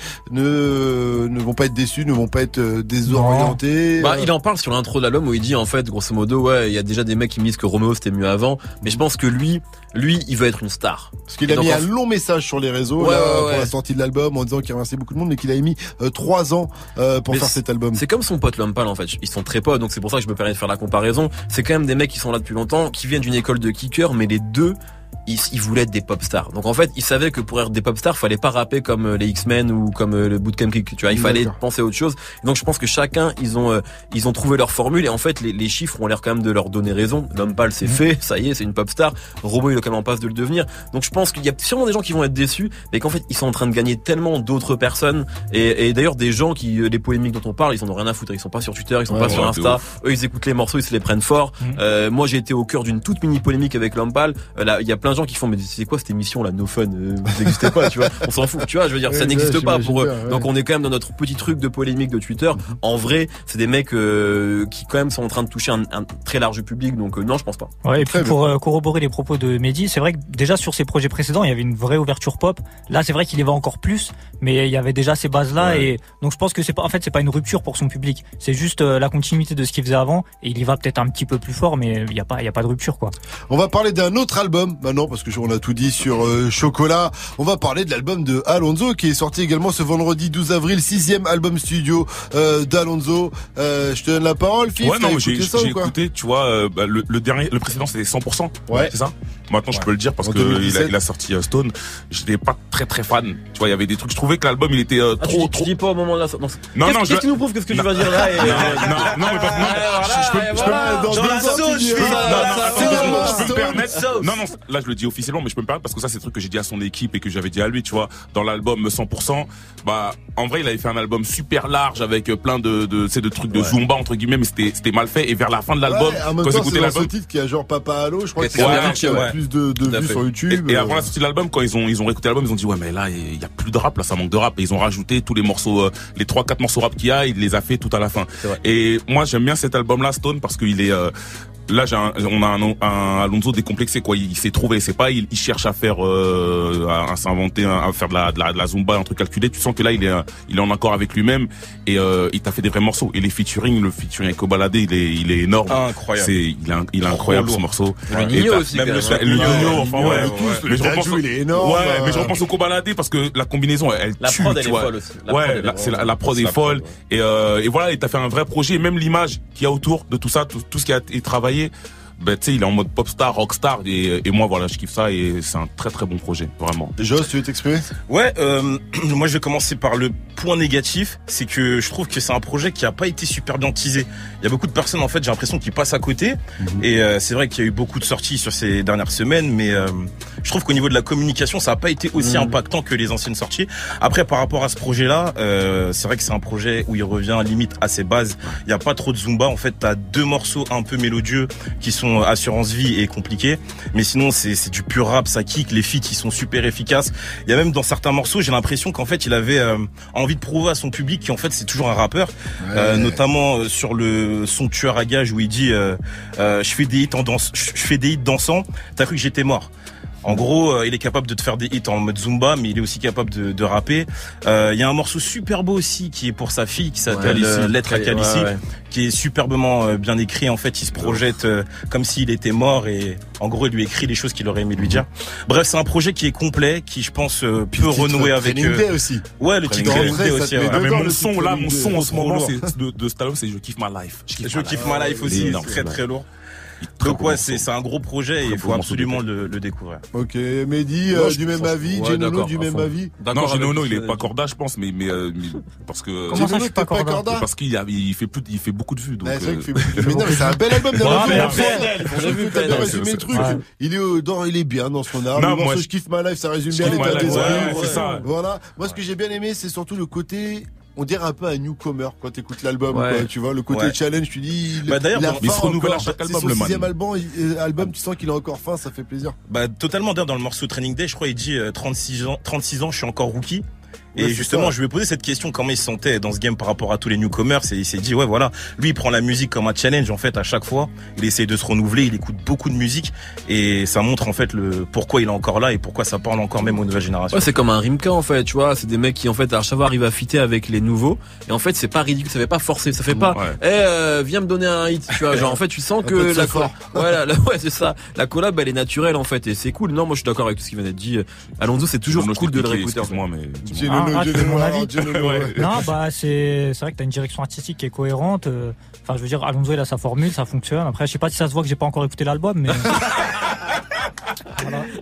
S1: ne vont pas être déçus, ne vont pas être désorientés?
S4: Il en parle sur l'intro de l'album où il dit en fait grosso modo il y a déjà des mecs qui me disent que Roméo c'était mieux avant, mais je pense que lui il veut être une star.
S1: Parce qu'il a mis un long message sur les réseaux pour la sortie de l'album en disant qu'il remerciait beaucoup de monde mais qu'il avait mis 3 ans pour faire cet album.
S4: C'est comme son pote l'homme pâle en fait, ils sont très potes, donc c'est pour ça que je me permets de faire la comparaison. C'est quand même des mecs qui sont là depuis longtemps, qui viennent d'une école de kicker, mais les deux ils voulaient être des pop stars. Donc en fait, ils savaient que pour être des pop stars, fallait pas rapper comme les X-Men ou comme le Bootcamp Kick, tu vois, il fallait penser à autre chose. Donc je pense que chacun ils ont trouvé leur formule et en fait les chiffres ont l'air quand même de leur donner raison. L'homme pâle c'est fait, ça y est, c'est une pop star. Robo il est quand même en passe de le devenir. Donc je pense qu'il y a sûrement des gens qui vont être déçus, mais qu'en fait ils sont en train de gagner tellement d'autres personnes et d'ailleurs des gens qui les polémiques dont on parle, ils en ont rien à foutre, ils sont pas sur Twitter, ils sont pas sur Insta. Eux ils écoutent les morceaux, ils se les prennent fort. Moi j'ai été au cœur d'une toute mini polémique avec l'homme pâle. Là il y a plein de gens qui font mais c'est quoi cette émission là, No Fun, vous n'existez pas, tu vois, on s'en fout, tu vois, je veux dire, ça n'existe pas pour eux. Donc on est quand même dans notre petit truc de polémique de Twitter. En vrai, c'est des mecs qui quand même sont en train de toucher un très large public, donc non, je pense pas.
S6: Ouais, et puis pour corroborer les propos de Mehdi, c'est vrai que déjà sur ses projets précédents, il y avait une vraie ouverture pop. Là, c'est vrai qu'il y va encore plus, mais il y avait déjà ces bases-là et donc je pense que c'est pas une rupture pour son public. C'est juste la continuité de ce qu'il faisait avant et il y va peut-être un petit peu plus fort, mais il y a pas de rupture, quoi.
S1: On va parler d'un autre album maintenant parce que on a tout dit sur Chocolat. On va parler de l'album de Alonso qui est sorti également ce vendredi 12 avril, 6e album studio d'Alonso. Je te donne la parole, Fif.
S5: Ouais, non, j'ai écouté, tu vois, le précédent c'était 100%. Ouais. C'est ça? Maintenant, je peux le dire parce que il a sorti Stone. J'étais pas très fan. Tu vois, il y avait des trucs. Je trouvais que l'album il était trop.
S4: Tu dis pas au moment là.
S5: Non,
S4: qu'est-ce qui nous prouve que ce que tu vas dire là?
S5: Non, mais pas. Je peux me permettre. Non, là je le dis officiellement, mais je peux me permettre parce que ça c'est le truc que j'ai dit à son équipe et que j'avais dit à lui, tu vois, dans l'album 100%, en vrai, il avait fait un album super large avec plein de trucs de Zumba entre guillemets, mais c'était mal fait. Et vers la fin de l'album,
S1: quand j'écoutais l'album, ce titre qui a genre Papa Allo, je crois que c'est plus de vues sur YouTube.
S5: Et avant la sortie de l'album, quand ils ont réécouté l'album, ils ont dit ouais mais là il y a plus de rap, là ça manque de rap. Et ils ont rajouté tous les morceaux, les 3-4 morceaux rap qu'il y a, il les a fait tout à la fin. Et moi j'aime bien cet album-là, Stone, parce qu'il est là, on a un Alonso décomplexé, quoi. Il s'est trouvé, c'est pas, il cherche à faire, à s'inventer, à faire de la Zumba, un truc calculé. Tu sens que là, il est en accord avec lui-même et il t'a fait des vrais morceaux. Et le featuring avec Kobalade, il est énorme.
S7: Incroyable.
S5: Il est incroyable ce morceau.
S4: Le Nino aussi.
S5: Même le Nino, enfin ouais.
S1: Mais je repense, il est énorme.
S5: Ouais, mais je repense au Kobalade parce que la combinaison, elle tue.
S4: La prod, elle est folle aussi.
S5: Ouais, la prod est folle. Et voilà, il t'a fait un vrai projet. Même l'image qu'il y a autour de tout ça, tout ce qui a été travaillé. Ben, tu sais, il est en mode pop star, rock star, et moi, voilà, je kiffe ça, et c'est un très très bon projet, vraiment.
S1: Joss, tu veux t'exprimer?
S7: Ouais, moi je vais commencer par le point négatif, c'est que je trouve que c'est un projet qui a pas été super bien teasé. Il y a beaucoup de personnes, en fait, j'ai l'impression qu'ils passent à côté, et c'est vrai qu'il y a eu beaucoup de sorties sur ces dernières semaines, mais je trouve qu'au niveau de la communication, ça a pas été aussi impactant que les anciennes sorties. Après, par rapport à ce projet-là, c'est vrai que c'est un projet où il revient limite à ses bases. Il y a pas trop de Zumba, en fait, t'as 2 morceaux un peu mélodieux qui sont Assurance Vie et Compliqué, mais sinon c'est du pur rap, ça kick, les feats ils sont super efficaces. Il y a même dans certains morceaux, j'ai l'impression qu'en fait il avait envie de prouver à son public qu'en fait c'est toujours un rappeur, notamment sur le son Tueur à gage où il dit je fais des hits dansant, t'as cru que j'étais mort. En gros, il est capable de te faire des hits en mode Zumba, mais il est aussi capable de rapper. Il y a un morceau super beau aussi qui est pour sa fille, qui s'appelle Lettre à Calici, qui est superbement bien écrit. En fait, il se projette comme s'il était mort et en gros, il lui écrit les choses qu'il aurait aimé lui dire. Bref, c'est un projet qui est complet, qui je pense peut renouer avec.
S1: Day aussi.
S7: Ouais, le titre Day aussi. Ouais.
S5: Mais mon son en ce moment, c'est de cet album, c'est Je kiffe ma life.
S7: Je kiffe ma life aussi, très très lourd. Donc ouais, c'est un gros projet et il faut absolument le découvrir.
S1: Ok, Mehdi, du même avis, Genono, du même avis.
S5: Non, Genono, il est pas corda, je pense, mais parce que.
S6: Comment ça, je suis pas corda?
S5: Parce qu'il fait beaucoup de vues, donc.
S1: C'est vrai qu'il fait beaucoup de vues. Mais non, c'est un bel album d'avoir vu. T'as bien résumé le truc. Il est bien dans son art. Le morceau Je kiffe ma life, ça résume bien l'état d'esprit. Voilà. Moi, ce que j'ai bien aimé, c'est surtout le côté, on dirait un peu un newcomer quand t'écoutes l'album, quoi, tu vois, le côté challenge, tu dis,
S7: d'ailleurs,
S5: il se renouvelle à chaque album,
S1: le 6e album, tu sens qu'il a encore faim, ça fait plaisir.
S7: Totalement, d'ailleurs, dans le morceau Training Day, je crois, il dit 36 ans, je suis encore rookie. Et justement, je lui ai posé cette question, comment il se sentait dans ce game par rapport à tous les newcomers, et il s'est dit, ouais, voilà, lui, il prend la musique comme un challenge, en fait, à chaque fois. Il essaye de se renouveler, il écoute beaucoup de musique, et ça montre, en fait, pourquoi il est encore là et pourquoi ça parle encore même aux nouvelles générations.
S4: Ouais, c'est comme un Rimka, en fait, tu vois, c'est des mecs qui, en fait, à chaque fois arrivent à fitter avec les nouveaux, et en fait, c'est pas ridicule, ça fait pas forcer, ça fait pas, viens me donner un hit, tu vois, genre, en fait, tu sens que c'est ça. La collab, elle est naturelle, en fait, et c'est cool. Non, moi, je suis d'accord avec tout ce qui vient d'être dit. Alonso, c'est toujours cool de le réécouter.
S5: Excuse-moi, mais
S6: mon avis. Non, c'est vrai que t'as une direction artistique qui est cohérente. Enfin, je veux dire, Alonso, il a sa formule, ça fonctionne. Après, je sais pas si ça se voit que j'ai pas encore écouté l'album, mais. Voilà.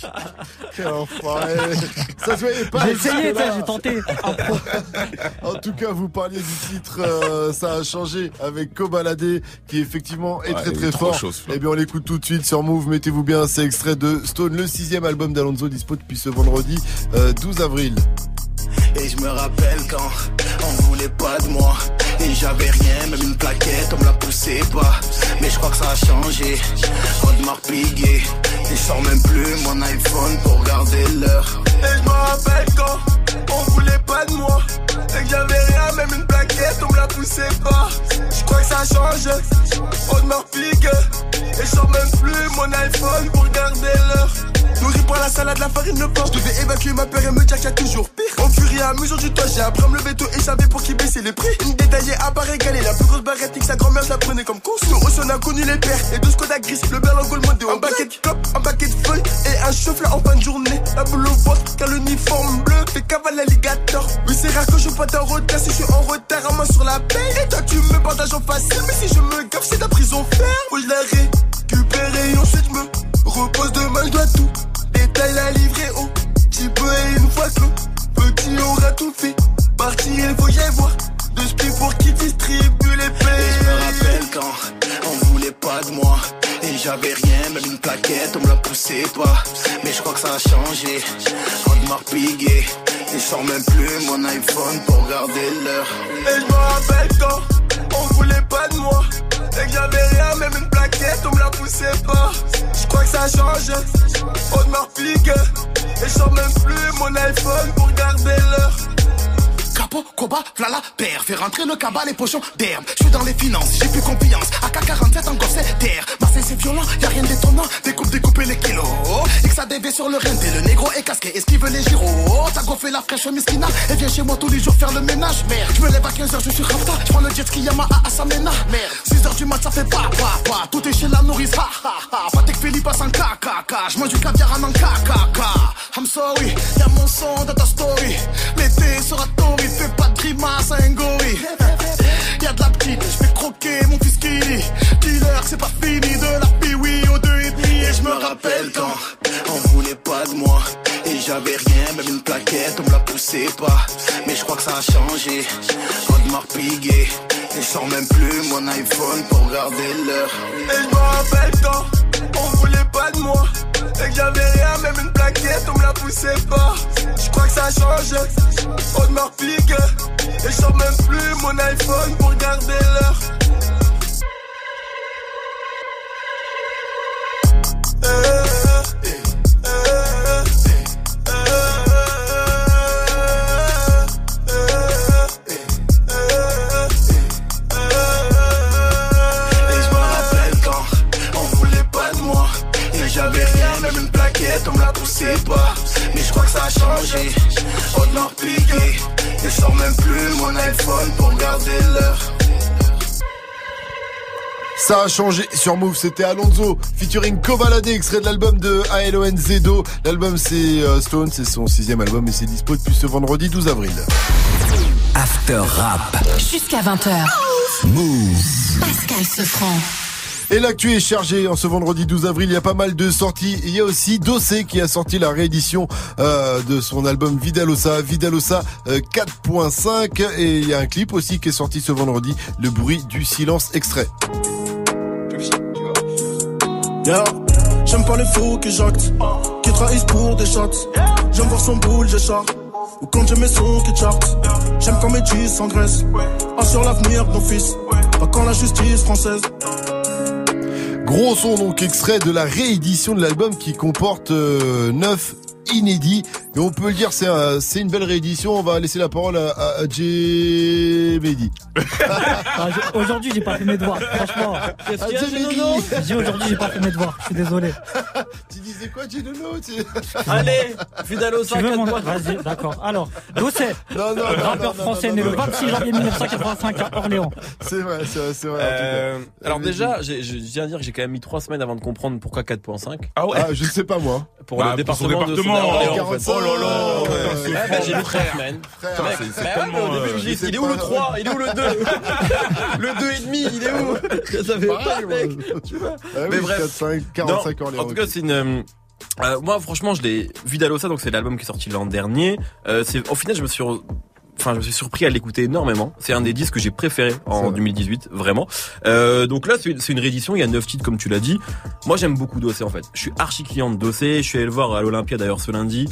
S1: Ça se voyait pas.
S6: J'ai essayé, j'ai tenté.
S1: En tout cas, vous parliez du titre, ça a changé avec Kobalade, qui effectivement est très très fort. Eh bien, on l'écoute tout de suite sur Move. Mettez-vous bien, c'est extrait de Stone, le 6e album d'Alonso, dispo depuis ce vendredi 12 avril.
S9: Et je me rappelle quand on voulait pas de moi et j'avais rien, même une plaquette, on me la poussait pas. Mais je crois que ça a changé, Audemars Piguet. Et je sors même plus mon iPhone pour regarder l'heure. Et je me rappelle quand on voulait pas de moi et que j'avais rien, même une plaquette, on me la poussait pas. Je crois que ça a changé, Audemars Piguet. Et je sors même plus mon iPhone pour regarder l'heure. Nourri par la salade, la farine, le pain. Je devais évacuer ma peur et me dire qu'il y a toujours pire. Au fur et à mesure du toit, j'ai appris à me lever tôt et j'avais pour qui baisser les prix. Une détaillée à part égaler, la plus grosse barrette que sa grand-mère, je la prenais comme cons. Nous aussi on a connu les pères et 12 Skoda gris, le berlingot, le modé. Un paquet de clopes, un paquet de feuilles et un chauffe là en fin de journée. La boule au ventre, car l'uniforme bleu fait cavale l'alligator. Oui, c'est rare que je sois pas en retard, si je suis en retard, à main sur la paye. Et toi, tu me partages en facile, mais si je me gaffe, c'est ta prison ferme. Faut que je la récupérer et ensuite je me repose demain, je dois tout. Détail la livrée au petit peu et une fois que le petit aura tout fait. Partir, il faut y avoir de ce pour qui distribue les pays. Et je me rappelle quand on voulait pas de moi et j'avais rien, même une plaquette, on me la poussait pas. Mais je crois que ça a changé. Audemars Piguet, et je sors même plus mon iPhone pour regarder l'heure.
S8: Et je me rappelle quand on voulait pas de moi. Et que j'avais rien, même une plaquette, on me la poussait pas. Je crois que ça a changé. Audemars Piguet, et je sors même plus mon iPhone pour regarder l'heure.
S9: Capo, combat, flala, père. Fais rentrer le cabas, les pochons d'herbe. Je suis dans les finances, j'ai plus confiance. AK-47 encore c'est terre. Marseille c'est violent, y'a rien d'étonnant. Découper les kilos. Et que ça dévie sur le renté. Le négro est casqué, esquive les gyros. Ça gonfle la fraîche miskina. Et viens chez moi tous les jours faire le ménage. Merde, je me lève à 15h, je suis rapta. Je prends le jet ski Yamaha à Samena. Merde, 6h du mat, ça fait pas. Tout est chez la nourrice, ha ha ha. Patek Philippe passe en KKK. Je mange du caviar en KKK. I'm sorry, y'a mon son dans ta story. L'été sera torride. Fais pas de grimace à un gorille. Y'a de la petite, j'fais croquer mon fils Kili. Dealer, c'est pas fini, de la piwi au 2,5. Et je me rappelle quand on voulait pas de moi. Et j'avais rien, même une plaquette, on me la poussait pas. Mais je crois que ça a changé. Audemars Piguet, et je sors même plus mon iPhone pour regarder l'heure.
S8: Et je me rappelle quand on voulait pas de moi. Et que j'avais rien, même une plaquette, on me la poussait pas. Je crois que ça a changé. Audemars Piguet, et je sors même plus mon iPhone pour regarder l'heure.
S9: On me la poussait pas, mais je crois que ça a changé. Audemars Piguet, et je sors même plus mon iPhone pour regarder l'heure.
S1: Ça a changé sur Move, c'était Alonso featuring Kovalade, extrait de l'album de ALON Zedo. L'album c'est Stone, c'est son 6e album et c'est dispo depuis ce vendredi 12 avril.
S3: After Rap.
S2: Jusqu'à 20h.
S3: Move.
S2: Pascal Sefranc.
S1: Et l'actu est chargée en ce vendredi 12 avril, il y a pas mal de sorties. Il y a aussi Dossé qui a sorti la réédition de son album Vidalosa 4.5 et il y a un clip aussi qui est sorti ce vendredi, Le bruit du silence extrait.
S10: Yeah. J'aime pas les faux qui jactent, qui trahissent pour des chattes. J'aime voir son boule, j'écharpe, ou quand j'ai mes sons qui chartent. J'aime quand mes G's s'engraissent, assure l'avenir de nos fils, pas quand la justice française.
S1: Gros son donc extrait de la réédition de l'album qui comporte 9 inédits. Et on peut le dire, c'est une belle réédition. On va laisser la parole à J-Medi.
S6: Aujourd'hui, j'ai pas fait mes devoirs, franchement.
S1: Qu'est-ce qu'il y a,
S6: Aujourd'hui, j'ai pas fait mes devoirs, je suis désolé.
S1: Tu disais quoi, J-Nono?
S4: Allez, Vidalosa 4.5.
S6: Vas-y, d'accord. Alors, Dossé, rappeur français né le 26 janvier 1985 à Orléans.
S1: C'est vrai.
S4: Alors déjà, je tiens à dire que j'ai quand même mis 3 semaines avant de comprendre pourquoi 4.5.
S5: Ah ouais.
S1: Je ne sais pas moi.
S4: Pour le département de Orléans.
S5: Oh là là.
S4: J'ai mis 3 semaines. Au début, je me dis, il est où le 3? Il est où le 2? Le 2,5, il est où? Je savais pas, mec. Tu vois.
S1: Mais bref. 45 Orléans.
S4: En tout cas, c'est une... moi, franchement, Vidalosa, donc c'est l'album qui est sorti l'an dernier. Au final, je me suis surpris à l'écouter énormément. C'est un des disques que j'ai préféré en 2018, vraiment. Donc là, c'est une réédition. Il y a 9 titres, comme tu l'as dit. Moi, j'aime beaucoup Dossé, en fait. Je suis archi client de Dossé. Je suis allé le voir à l'Olympia, d'ailleurs, ce lundi.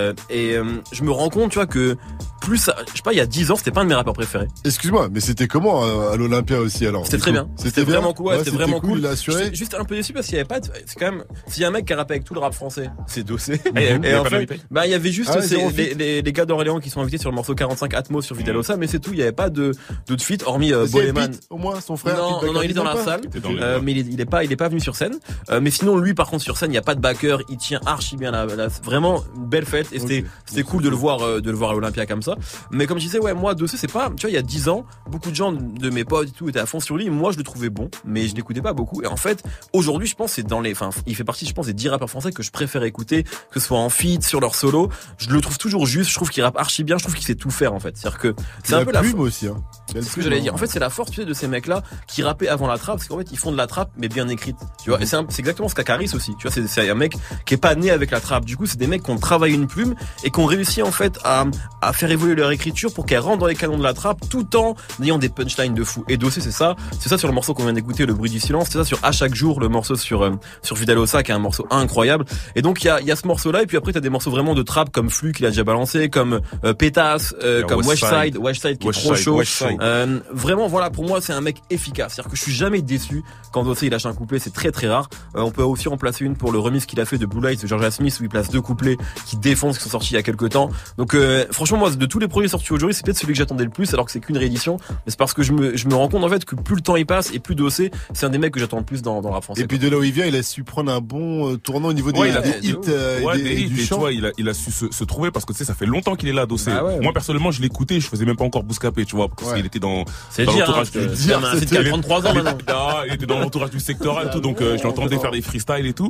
S4: Je me rends compte, tu vois, que je sais pas, il y a 10 ans, c'était pas un de mes rappeurs préférés.
S1: Excuse-moi, mais c'était comment à l'Olympia aussi, alors?
S4: C'était très bien. C'était vraiment cool. Ouais, c'était vraiment cool.
S1: Il a assuré.
S4: J'étais juste un peu déçu parce qu'il y avait pas c'est quand même, s'il y a un mec qui a rappé avec tout le rap français, c'est Dossé.
S5: Et
S4: en fait, il y avait juste les gars d'Orléans qui sont invités sur le morceau 45 Atmos sur Vidalosa, mais c'est tout. Il y avait pas d'autres feats hormis Boleman.
S1: Au moins, son frère.
S4: Non, il est dans la salle. Mais il est pas venu sur scène. Mais sinon, lui, par contre, sur scène, il y a pas de backer. Il tient archi bien vraiment une belle fête. Et c'était cool de le voir à l'Olympia comme ça. Mais comme je disais, ouais, moi, Dossé, c'est pas, tu vois, il y a 10 ans, beaucoup de gens de mes potes et tout étaient à fond sur lui. Moi, je le trouvais bon, mais je l'écoutais pas beaucoup. Et en fait, aujourd'hui, je pense, il fait partie, je pense, des 10 rappeurs français que je préfère écouter, que ce soit en feat, sur leur solo. Je le trouve toujours juste. Je trouve qu'il rappe archi bien. Je trouve qu'il sait tout faire, en fait. C'est-à-dire que c'est un peu la
S1: plume aussi, hein.
S4: C'est ce que j'allais dire. En fait, c'est la force, tu sais, de ces mecs-là qui rappaient avant la trappe, parce qu'en fait, ils font de la trappe, mais bien écrite. Tu vois. Et c'est exactement ce qu'a Caris aussi. Tu vois, c'est un mec qui est pas né avec la trappe. Du coup, c'est des mecs qui ont travaillé une plume et qui ont réussi, en fait, à faire évoluer évoluer leur écriture pour qu'elle rentre dans les canons de la trappe tout en ayant des punchlines de fou. Et Dossé, c'est ça sur le morceau qu'on vient d'écouter, Le bruit du silence, c'est ça sur À chaque jour, le morceau sur Vidalosa, qui est un morceau incroyable. Et donc il y a ce morceau là, et puis après t'as des morceaux vraiment de trap comme Flux qu'il a déjà balancé, comme Pétasse, comme Westside qui est trop chaud. Vraiment voilà, pour moi c'est un mec efficace, c'est-à-dire que je suis jamais déçu quand Dossé il lâche un couplet, c'est très très rare. On peut aussi en placer une pour le remix qu'il a fait de Blue Lights de Georgia Smith où il place 2 couplets qui défoncent, qui sont sortis il y a quelques temps. Donc franchement moi de tous les projets sortis aujourd'hui, c'est peut-être celui que j'attendais le plus, alors que c'est qu'une réédition, mais c'est parce que je me rends compte en fait que plus le temps il passe et plus Dossé, c'est un des mecs que j'attends le plus dans le rap français.
S1: Et puis de là où il vient, il a su prendre un bon tournant au niveau des hits, du chant.
S5: Tu vois, il a su se trouver parce que tu sais, ça fait longtemps qu'il est là, Dossé. Moi personnellement, je l'écoutais, je faisais même pas encore Bouscapé, tu vois, parce qu'il était dans l'entourage
S4: du c'est 33 ans maintenant.
S5: Il était dans l'entourage du sectoral et tout, donc je l'entendais faire des freestyles et tout.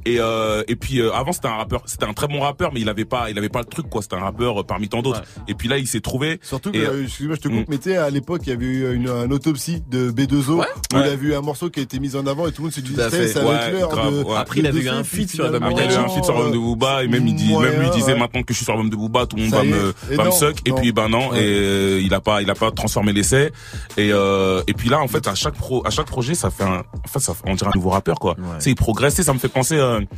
S5: Et puis avant c'était un très bon rappeur, mais il avait pas le truc quoi, c'était un rappeur parmi tant d'autres. Et puis là, il s'est trouvé.
S1: Surtout que excuse-moi, je te coupe, mais tu sais, à l'époque, il y avait eu une autopsie de B2O où il a vu un morceau qui a été mis en avant et tout le monde s'est dit c'est avec l'heure de.
S4: Après, il avait eu un feat sur l'album.
S5: Il avait un feat sur l'album de Booba et même lui disait maintenant que je suis sur l'album de Booba, tout le monde va me suck. Et puis et il a pas transformé l'essai. Et puis là, en fait, à chaque projet, ça fait on dirait un nouveau rappeur quoi. C'est il progresse, ça me fait penser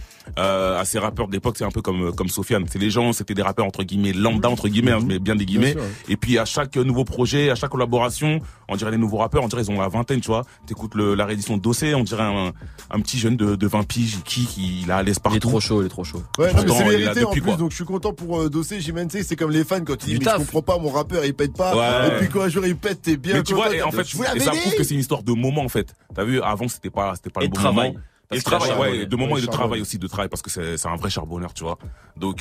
S5: à ces rappeurs de l'époque, c'est un peu comme Sofiane. C'est les gens, c'était des rappeurs entre guillemets lambda entre guillemets, je mets bien des guillemets. Et puis à chaque nouveau projet, à chaque collaboration, on dirait les nouveaux rappeurs, on dirait ils ont la vingtaine, tu vois. T'écoutes la réédition de Dossé, on dirait un petit jeune de 20 piges qui a à l'aise partout.
S4: Il est trop chaud.
S1: Ouais, non, mais c'est mérité en plus, donc je suis content pour Dossé. J'imagine c'est comme les fans quand ils disent mais je comprends pas, mon rappeur il pète pas. Et puis quand un jour il pète, t'es bien.
S5: Mais tu vois, et en fait, et ça prouve que c'est une histoire de moment en fait. T'as vu, avant c'était pas le bon moment. Et de travail, de moment et de travail aussi, parce que c'est un vrai charbonneur, tu vois. Donc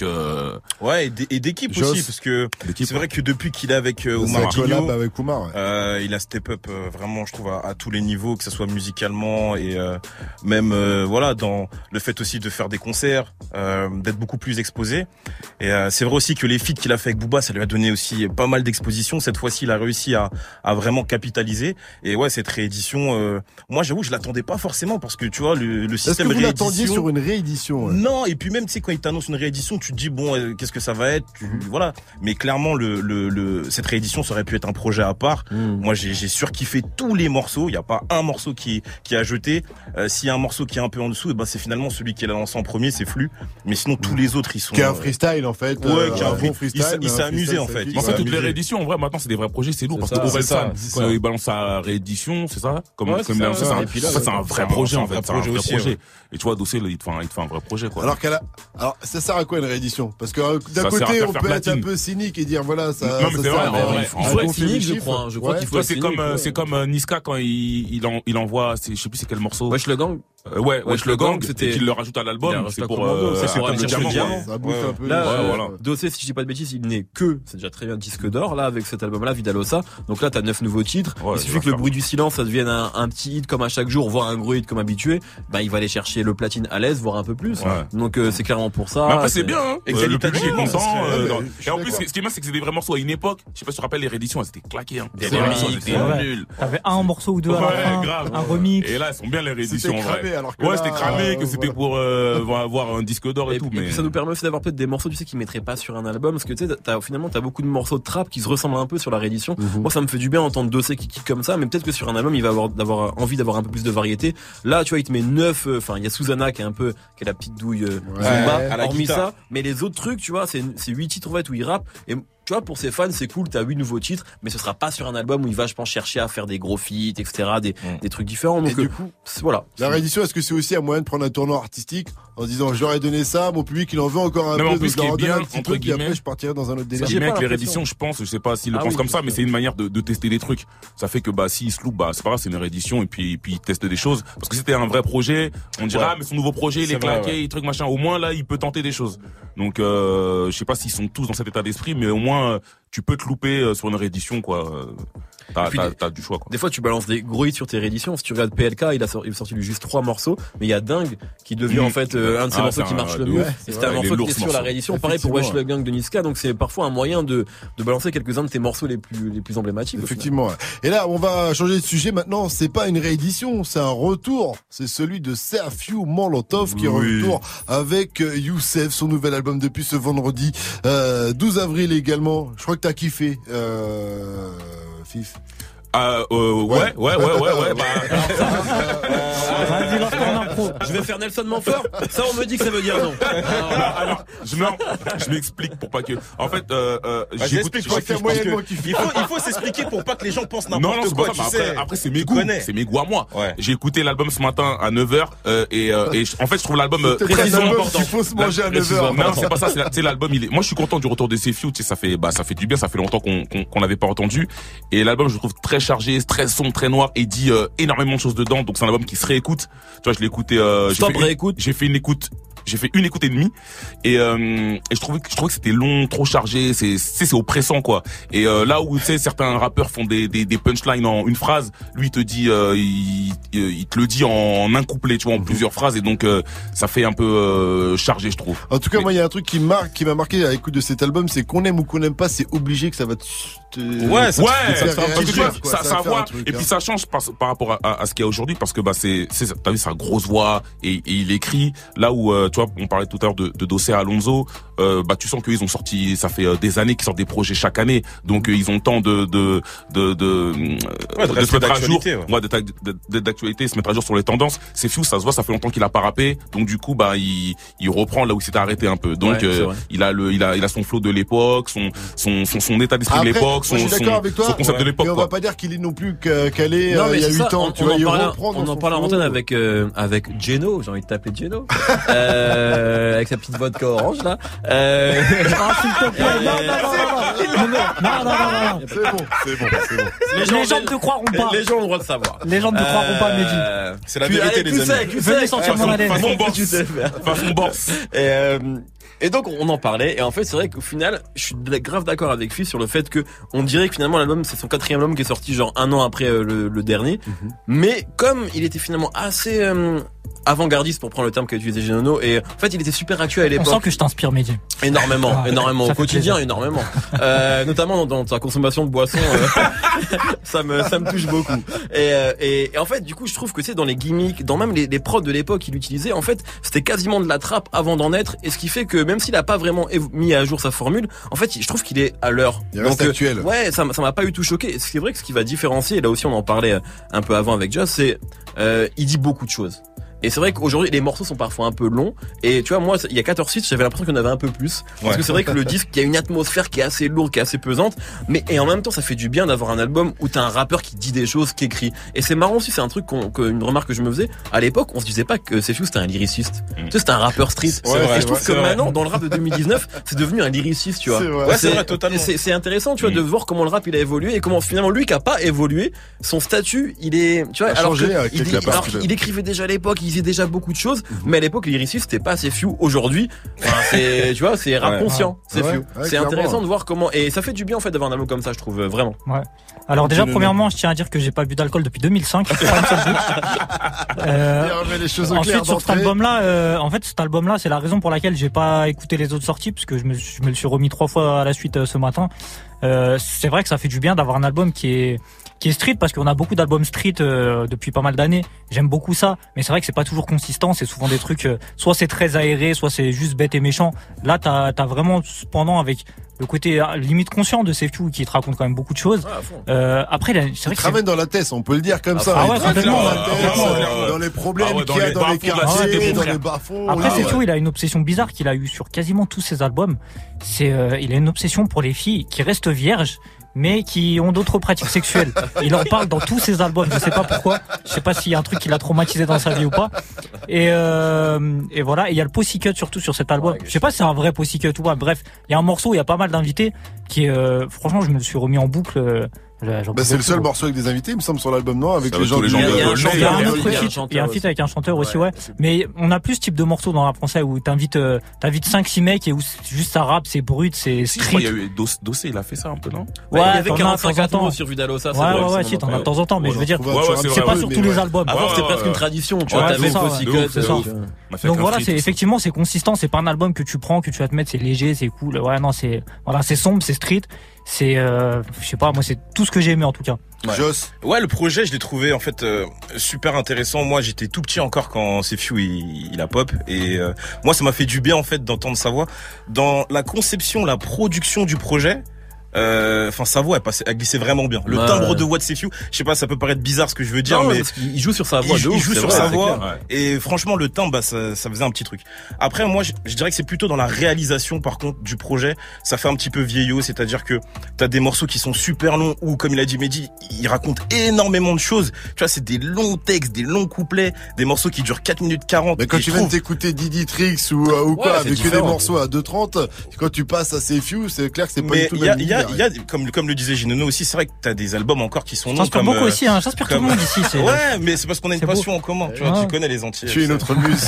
S7: et d'équipe aussi, parce que c'est vrai que depuis qu'il est avec Oumar Digno, il a step up vraiment, je trouve, à tous les niveaux, que ça soit musicalement et même dans le fait aussi de faire des concerts, d'être beaucoup plus exposé. Et c'est vrai aussi que les feats qu'il a fait avec Booba, ça lui a donné aussi pas mal d'expositions. Cette fois-ci, il a réussi à vraiment capitaliser. Et cette réédition, moi j'avoue, je l'attendais pas forcément parce que tu vois le système
S1: réédition. Est-ce que vous
S7: l'attendiez
S1: sur une réédition?
S7: Non, et puis même, tu sais, quand il t'annonce une réédition, tu te dis, bon, qu'est-ce que ça va être? Voilà. Mais clairement, cette réédition, ça aurait pu être un projet à part. Moi, j'ai surkiffé tous les morceaux. Il n'y a pas un morceau qui a jeté. S'il y a un morceau qui est un peu en dessous, c'est finalement celui qui est lancé en premier, c'est Flux. Mais sinon, tous les autres, ils sont...
S1: Qui a un freestyle, en fait.
S7: Qui a un bon freestyle. Il s'est amusé, en fait.
S5: En fait, toutes les rééditions, en vrai, maintenant, c'est des vrais projets, c'est lourd. Parce que Orelsan, quand il balance sa réédition, c'est ça? Comme il a lancé ça. En fait, c'est un vrai projet, en fait. C'est un vrai projet. Et tu vois, Dossé, il te fait un vrai projet, quoi.
S1: Alors, ça sert à quoi une réédition? Parce que d'un côté, on peut être un peu cynique et dire voilà, ça.
S5: Non, mais c'est vrai,
S4: il faut être cynique, je crois. Je crois qu'il faut être cynique.
S5: C'est comme Niska quand il envoie, je sais plus c'est quel morceau.
S4: Wesh le gang.
S5: Wesh le gang, c'était qu'il le rajoute à l'album, c'est pour
S4: aller chercher le diamant.
S1: Ça booste un peu.
S4: Là, Dossé, si je dis pas de bêtises, il n'est que, c'est déjà très bien, disque d'or, là, avec cet album-là, Vidalosa. Donc là, t'as 9 nouveaux titres. Il suffit que le bruit du silence, ça devienne un petit hit comme à chaque jour, voire un gros hit comme habitué. Il va aller chercher le platine à l'aise, voire un peu plus. Donc c'est clairement pour ça.
S5: Mais après, c'est bien, hein. Le public est content. Et en plus, ce qui est bien, c'est que c'est des vrais morceaux à une époque. Je sais pas si tu te rappelles, les rééditions, elles étaient claquées, hein.
S6: Des morceaux, c'était nul. T'avais un morceau ou deux à la fin, un remix.
S5: Et là, elles sont bien, les rééditions, ouais, c'était cramé, que c'était pour avoir un disque d'or et tout.
S4: Et puis ça nous permet aussi d'avoir peut-être des morceaux, tu sais, qui mettraient pas sur un album, parce que tu sais, finalement, t'as beaucoup de morceaux de trap qui se ressemblent un peu sur la réédition. Moi, ça me fait du bien d'entendre Dossé qui kick comme ça, mais peut-être que sur un album, il va avoir envie d'avoir un peu plus de variété. Là, tu vois, il te met 9, il y a Susanna qui est la petite douille, hormis ça, mais les autres trucs, tu vois, c'est 8 titres, en fait, où il rappe, et tu vois, pour ses fans, c'est cool, t'as 8 nouveaux titres, mais ce sera pas sur un album où il va, je pense, chercher à faire des gros feats, etc., des trucs différents. Donc,
S1: du coup,
S4: voilà.
S1: La réédition, est-ce que c'est aussi un moyen de prendre un tournant artistique en se disant, j'aurais donné ça, mon public, il en veut encore un peu,
S5: en plus, ce qui est bien, entre
S1: guillemets, après, je partirai dans un autre délire.
S5: Ce qui est bien avec les rééditions, je pense, je sais pas s'ils le pensent comme ça, mais c'est une manière de tester des trucs. Ça fait que, s'ils se loupent, c'est pas grave, c'est une réédition, et puis ils testent des choses. Parce que c'était un vrai projet, on dirait, mais son nouveau projet, il est claqué, truc machin. Au moins, là, il peut tenter des choses. Donc, je sais pas s'ils sont tous dans cet état d'esprit, mais au moins, tu peux te louper sur une réédition, quoi. t'as du choix, quoi.
S4: Des fois, tu balances des gros hits sur tes rééditions. Si tu regardes PLK, il a sorti juste 3 morceaux, mais il y a Dingue qui devient en fait un de ces morceaux qui marche le mieux. C'était un morceau qui est sur la réédition. Pareil pour Wesh le Gang de Niska, donc c'est parfois un moyen de balancer quelques-uns de tes morceaux les plus emblématiques.
S1: Effectivement. Et là, on va changer de sujet maintenant. C'est pas une réédition, c'est un retour. C'est celui de Serfiou Molotov qui est retour avec Youssef, son nouvel album depuis ce vendredi 12 avril également. Je crois que t'as kiffé, Fif.
S5: Ouais.
S6: Vas-y, lance ton impro.
S4: Je vais faire Nelson Montfort. Ça, on me dit que ça veut dire non.
S5: Alors, je m'explique pour pas que. En fait,
S7: j'explique pour faire moyennement kiffer. Il faut s'expliquer pour pas que les gens pensent n'importe quoi.
S5: Après, c'est mes goûts. C'est mes goûts à moi. Ouais. J'ai écouté l'album ce matin à 9h, et en fait, je trouve l'album
S1: précisément important. Il faut se manger à 9h.
S5: Non, c'est pas ça. C'est l'album, moi, je suis content du retour de Serfiou. Tu sais, ça fait du bien. Ça fait longtemps qu'on l'avait pas entendu. Et l'album, je le trouve très chargé, très sombre, très noir, et dit énormément de choses dedans. Donc c'est un album qui se réécoute. Tu vois, je l'ai écouté. J'ai fait une écoute et demie, et je trouvais que c'était long, trop chargé. C'est oppressant, quoi. Et là où tu sais certains rappeurs font des punchlines en une phrase, lui il te dit il te le dit en un couplet, tu vois, en plusieurs phrases, et donc ça fait un peu chargé, je trouve.
S1: En tout cas, moi il y a un truc qui m'a marqué à l'écoute de cet album, c'est qu'on aime ou qu'on n'aime pas, c'est obligé que ça va
S5: ça voit, et puis ça change par rapport à ce qu'il y a aujourd'hui, parce que t'as vu sa grosse voix, et il écrit là où tu vois, on parlait tout à l'heure de Dossé Alonso, tu sens qu'ils ont sorti, ça fait des années qu'ils sortent des projets chaque année, donc ils ont le temps de se mettre à jour, d'actualité, se mettre à jour sur les tendances. Serfiou, ça se voit, ça fait longtemps qu'il a pas rappé, donc du coup il reprend là où il s'était arrêté un peu, donc il a son flow de l'époque, son état d'esprit de l'époque,
S1: moi, je suis d'accord avec toi,
S5: son concept de l'époque.
S1: Mais on va pas dire qu'il est non plus calé il y a 8 ans.
S4: On en parlait en antenne avec Geno, j'ai envie de t'appeler Geno, avec sa petite vodka orange là.
S6: S'il te plaît, non.
S1: C'est bon.
S6: Les gens ne te croiront pas.
S4: Les gens ont le droit de savoir.
S6: Les gens ne te croiront pas, Mehdi.
S7: C'est la vérité, les amis.
S6: Venez sentir mon haleine.
S5: Façon boss.
S4: Et donc on en parlait, et en fait c'est vrai qu'au final je suis grave d'accord avec Fils sur le fait que on dirait que finalement l'album c'est son 4e album qui est sorti genre 1 an après le dernier, mais comme il était finalement assez avant-gardiste, pour prendre le terme qu'a utilisé Genono, et en fait il était super actuel à l'époque.
S6: On sent que je t'inspire, Mehdi.
S4: Énormément au quotidien, énormément. Notamment dans ta consommation de boissons, ça me touche beaucoup. Et en fait du coup je trouve que c'est dans les gimmicks, dans même les prods de l'époque qu'il utilisait, en fait c'était quasiment de la trappe avant d'en être, et ce qui fait que même s'il a pas vraiment mis à jour sa formule, en fait je trouve qu'il est à l'heure.
S1: Il reste actuel.
S4: Ouais, ça m'a pas eu tout choqué. C'est vrai que ce qui va différencier, et là aussi on en parlait un peu avant avec Joss, c'est il dit beaucoup de choses. Et c'est vrai qu'aujourd'hui, les morceaux sont parfois un peu longs. Et tu vois, moi, il y a 14 titres, j'avais l'impression qu'il y en avait un peu plus. Parce que c'est vrai que le disque, il y a une atmosphère qui est assez lourde, qui est assez pesante. Et en même temps, ça fait du bien d'avoir un album où t'as un rappeur qui dit des choses, qui écrit. Et c'est marrant aussi, c'est un truc une remarque que je me faisais. À l'époque, on se disait pas que Serfiou c'était un lyriciste. Tu sais, c'était un rappeur street. Et je trouve que maintenant, dans le rap de 2019, c'est devenu un lyriciste, tu vois.
S7: C'est vrai, totalement.
S4: C'est intéressant, tu vois, de voir comment le rap il a évolué et comment finalement lui qui a pas évolué, son statut, il est, tu vois, alors il écrivait déjà à l'époque, il disait déjà beaucoup de choses. Mais à l'époque, lyriciste, c'était pas Serfiou. Aujourd'hui, c'est, tu vois, c'est rap conscient, Serfiou. C'est intéressant de voir comment, et ça fait du bien en fait d'avoir un album comme ça, je trouve, vraiment.
S6: Ouais. Alors déjà, premièrement, je tiens à dire que j'ai pas bu d'alcool depuis 2005. Ensuite, sur cet album-là, en fait, cet album-là, c'est la raison pour laquelle j'ai pas écouté les autres sorties, parce que je me le suis remis 3 fois à la suite ce matin. C'est vrai que ça fait du bien d'avoir un album qui est street, parce qu'on a beaucoup d'albums street depuis pas mal d'années. J'aime beaucoup ça, mais c'est vrai que c'est pas toujours consistant. C'est souvent des trucs, soit c'est très aéré, soit c'est juste bête et méchant. Là, t'as vraiment, cependant, avec le côté limite conscient de Serfiou qui te raconte quand même beaucoup de choses. Après, c'est vrai que
S1: ramène dans la tête, on peut le dire comme ça.
S6: Ah ouais, complètement.
S1: Dans les problèmes qu'il y a dans les quartiers, dans les bas-fonds.
S6: Après, Serfiou, il a une obsession bizarre qu'il a eu sur quasiment tous ses albums. C'est, il a une obsession pour les filles qui restent vierges, mais qui ont d'autres pratiques sexuelles. Il en parle dans tous ses albums, je sais pas pourquoi. Je sais pas s'il y a un truc qui l'a traumatisé dans sa vie ou pas. Et voilà. Et il y a le Pussy Cut surtout sur cet album. Je sais pas si c'est un vrai Pussy Cut ou pas. Bref, il y a un morceau où il y a pas mal d'invités qui franchement, je me suis remis en boucle.
S1: C'est le seul morceau avec des invités, il me semble, sur l'album, non? Avec les gens
S5: du
S6: Il y a un feat avec un chanteur aussi, ouais. Mais on a plus ce type de morceaux dans la français où t'invites 5-6 mecs et où juste ça rappe, c'est brut, c'est street.
S5: Il y a eu Dossé, il a fait ça un peu, non?
S4: Ouais, il y avait 45 mots sur Vidalosa.
S6: Ouais, si, t'en as de temps en temps, mais je veux dire, c'est pas sur tous les albums.
S4: Avant, c'était presque une tradition, tu vois, t'avais Pussycut,
S6: c'est ça. Donc voilà, c'est effectivement, c'est consistant, c'est pas un album que tu prends, que tu vas te mettre, c'est léger, c'est cool. Ouais, non, c'est sombre, c'est street. C'est je sais pas, moi c'est tout ce que j'ai aimé en tout cas.
S1: Joss.
S7: Ouais, le projet, je l'ai trouvé en fait super intéressant. Moi, j'étais tout petit encore quand Sefiu il a pop et moi ça m'a fait du bien en fait d'entendre sa voix dans la conception, la production du projet. Sa voix elle glissait vraiment bien. Le timbre de voix de Sefiu, je sais pas, ça peut paraître bizarre ce que je veux dire, mais
S4: il joue sur sa voix.
S7: Il joue sur sa voix et franchement le timbre, ça faisait un petit truc. Après moi, je dirais que c'est plutôt dans la réalisation par contre du projet, ça fait un petit peu vieillot, c'est-à-dire que t'as des morceaux qui sont super longs où, comme il a dit Mehdi, il raconte énormément de choses. Tu vois, c'est des longs textes, des longs couplets, des morceaux qui durent 4 minutes 40.
S1: Mais quand tu viens d'écouter Didi Tricks ou quoi, avec que des morceaux à 2:30, quand tu passes à Sefiu, c'est clair que c'est pas du tout le même.
S7: Il y a, comme le disait Ginono aussi, c'est vrai que t'as des albums encore qui sont longs.
S6: J'inspire beaucoup aussi, j'inspire tout le monde ici.
S7: Ouais, mais c'est parce qu'on a une passion en commun. Tu vois, tu connais les entiers.
S1: Tu es notre muse.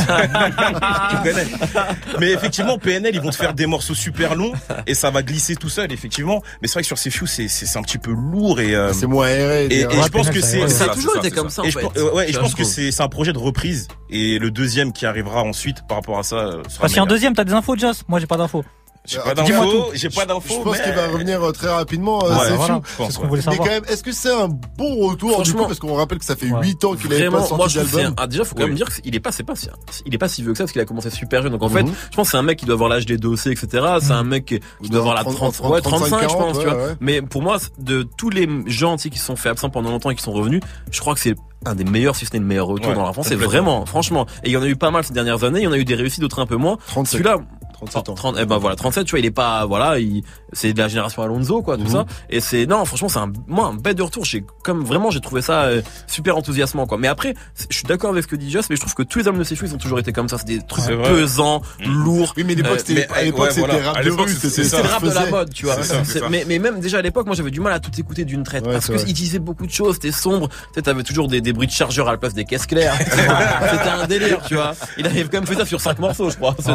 S7: Tu connais. Mais effectivement, PNL, ils vont te faire des morceaux super longs et ça va glisser tout seul, effectivement. Mais c'est vrai que sur Sefiu, c'est un petit peu lourd et
S1: c'est moins aéré.
S7: Et je pense que
S4: ça a toujours été comme ça.
S7: Et je pense que c'est un projet de reprise et le deuxième qui arrivera ensuite par rapport à ça.
S6: Parce qu'il y a un deuxième, t'as des infos, Joss? Moi, j'ai pas d'infos.
S7: J'ai pas d'infos.
S1: Je pense qu'il va revenir très rapidement.
S6: C'est ce qu'on voulait savoir.
S1: Mais quand même, est-ce que c'est un bon retour du coup, parce qu'on rappelle que ça fait 8 ans qu'il avait pas sorti d'album.
S4: Déjà, faut quand même dire qu'il est pas si vieux que ça parce qu'il a commencé super jeune. Donc en fait, je pense que c'est un mec qui doit avoir l'âge des Dossés, etc. C'est un mec qui doit avoir la 35, je pense, tu vois. Mais pour moi, de tous les gens qui se sont fait absents pendant longtemps et qui sont revenus, je crois que c'est un des meilleurs, si ce n'est le meilleur retour dans la France. C'est vraiment, franchement. Et il y en a eu pas mal ces dernières années. Il y en a eu des réussites, d'autres un peu moins. Celui-là,
S1: 37 ans.
S4: 37, tu vois, il est pas, c'est de la génération Alonso, quoi, tout ça. Et franchement, c'est un bête de retour. J'ai trouvé ça super enthousiasmant, quoi. Mais après, je suis d'accord avec ce que dit Joss, mais je trouve que tous les albums de Sefiu, ils ont toujours été comme ça. C'est des trucs pesants, lourds.
S1: Oui, mais à l'époque, c'était rap de rue,
S4: c'était le rap de la mode, tu vois. Mais même, déjà à l'époque, moi, j'avais du mal à tout écouter d'une traite. Parce qu'il disait beaucoup de choses, c'était sombre. Tu sais, t'avais toujours des bruits de chargeur à la place des caisses claires. C'était un délire, tu vois. Il avait quand même fait ça sur 5 morceaux, je crois.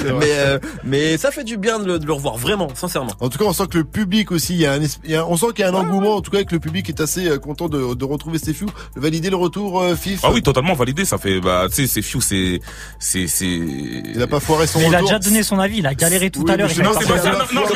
S4: Mais ça fait du bien de le revoir, vraiment, sincèrement.
S1: En tout cas, on sent que le public aussi, on sent qu'il y a un engouement, en tout cas, que le public est assez content de retrouver Sefiu. Valider le retour, Fif?
S5: Ah oui, totalement validé. Ça fait, tu sais, Sefiu,
S1: il a pas foiré son retour.
S6: Il a déjà donné son avis, il a galéré tout à l'heure.
S5: Non, c'est pas ça.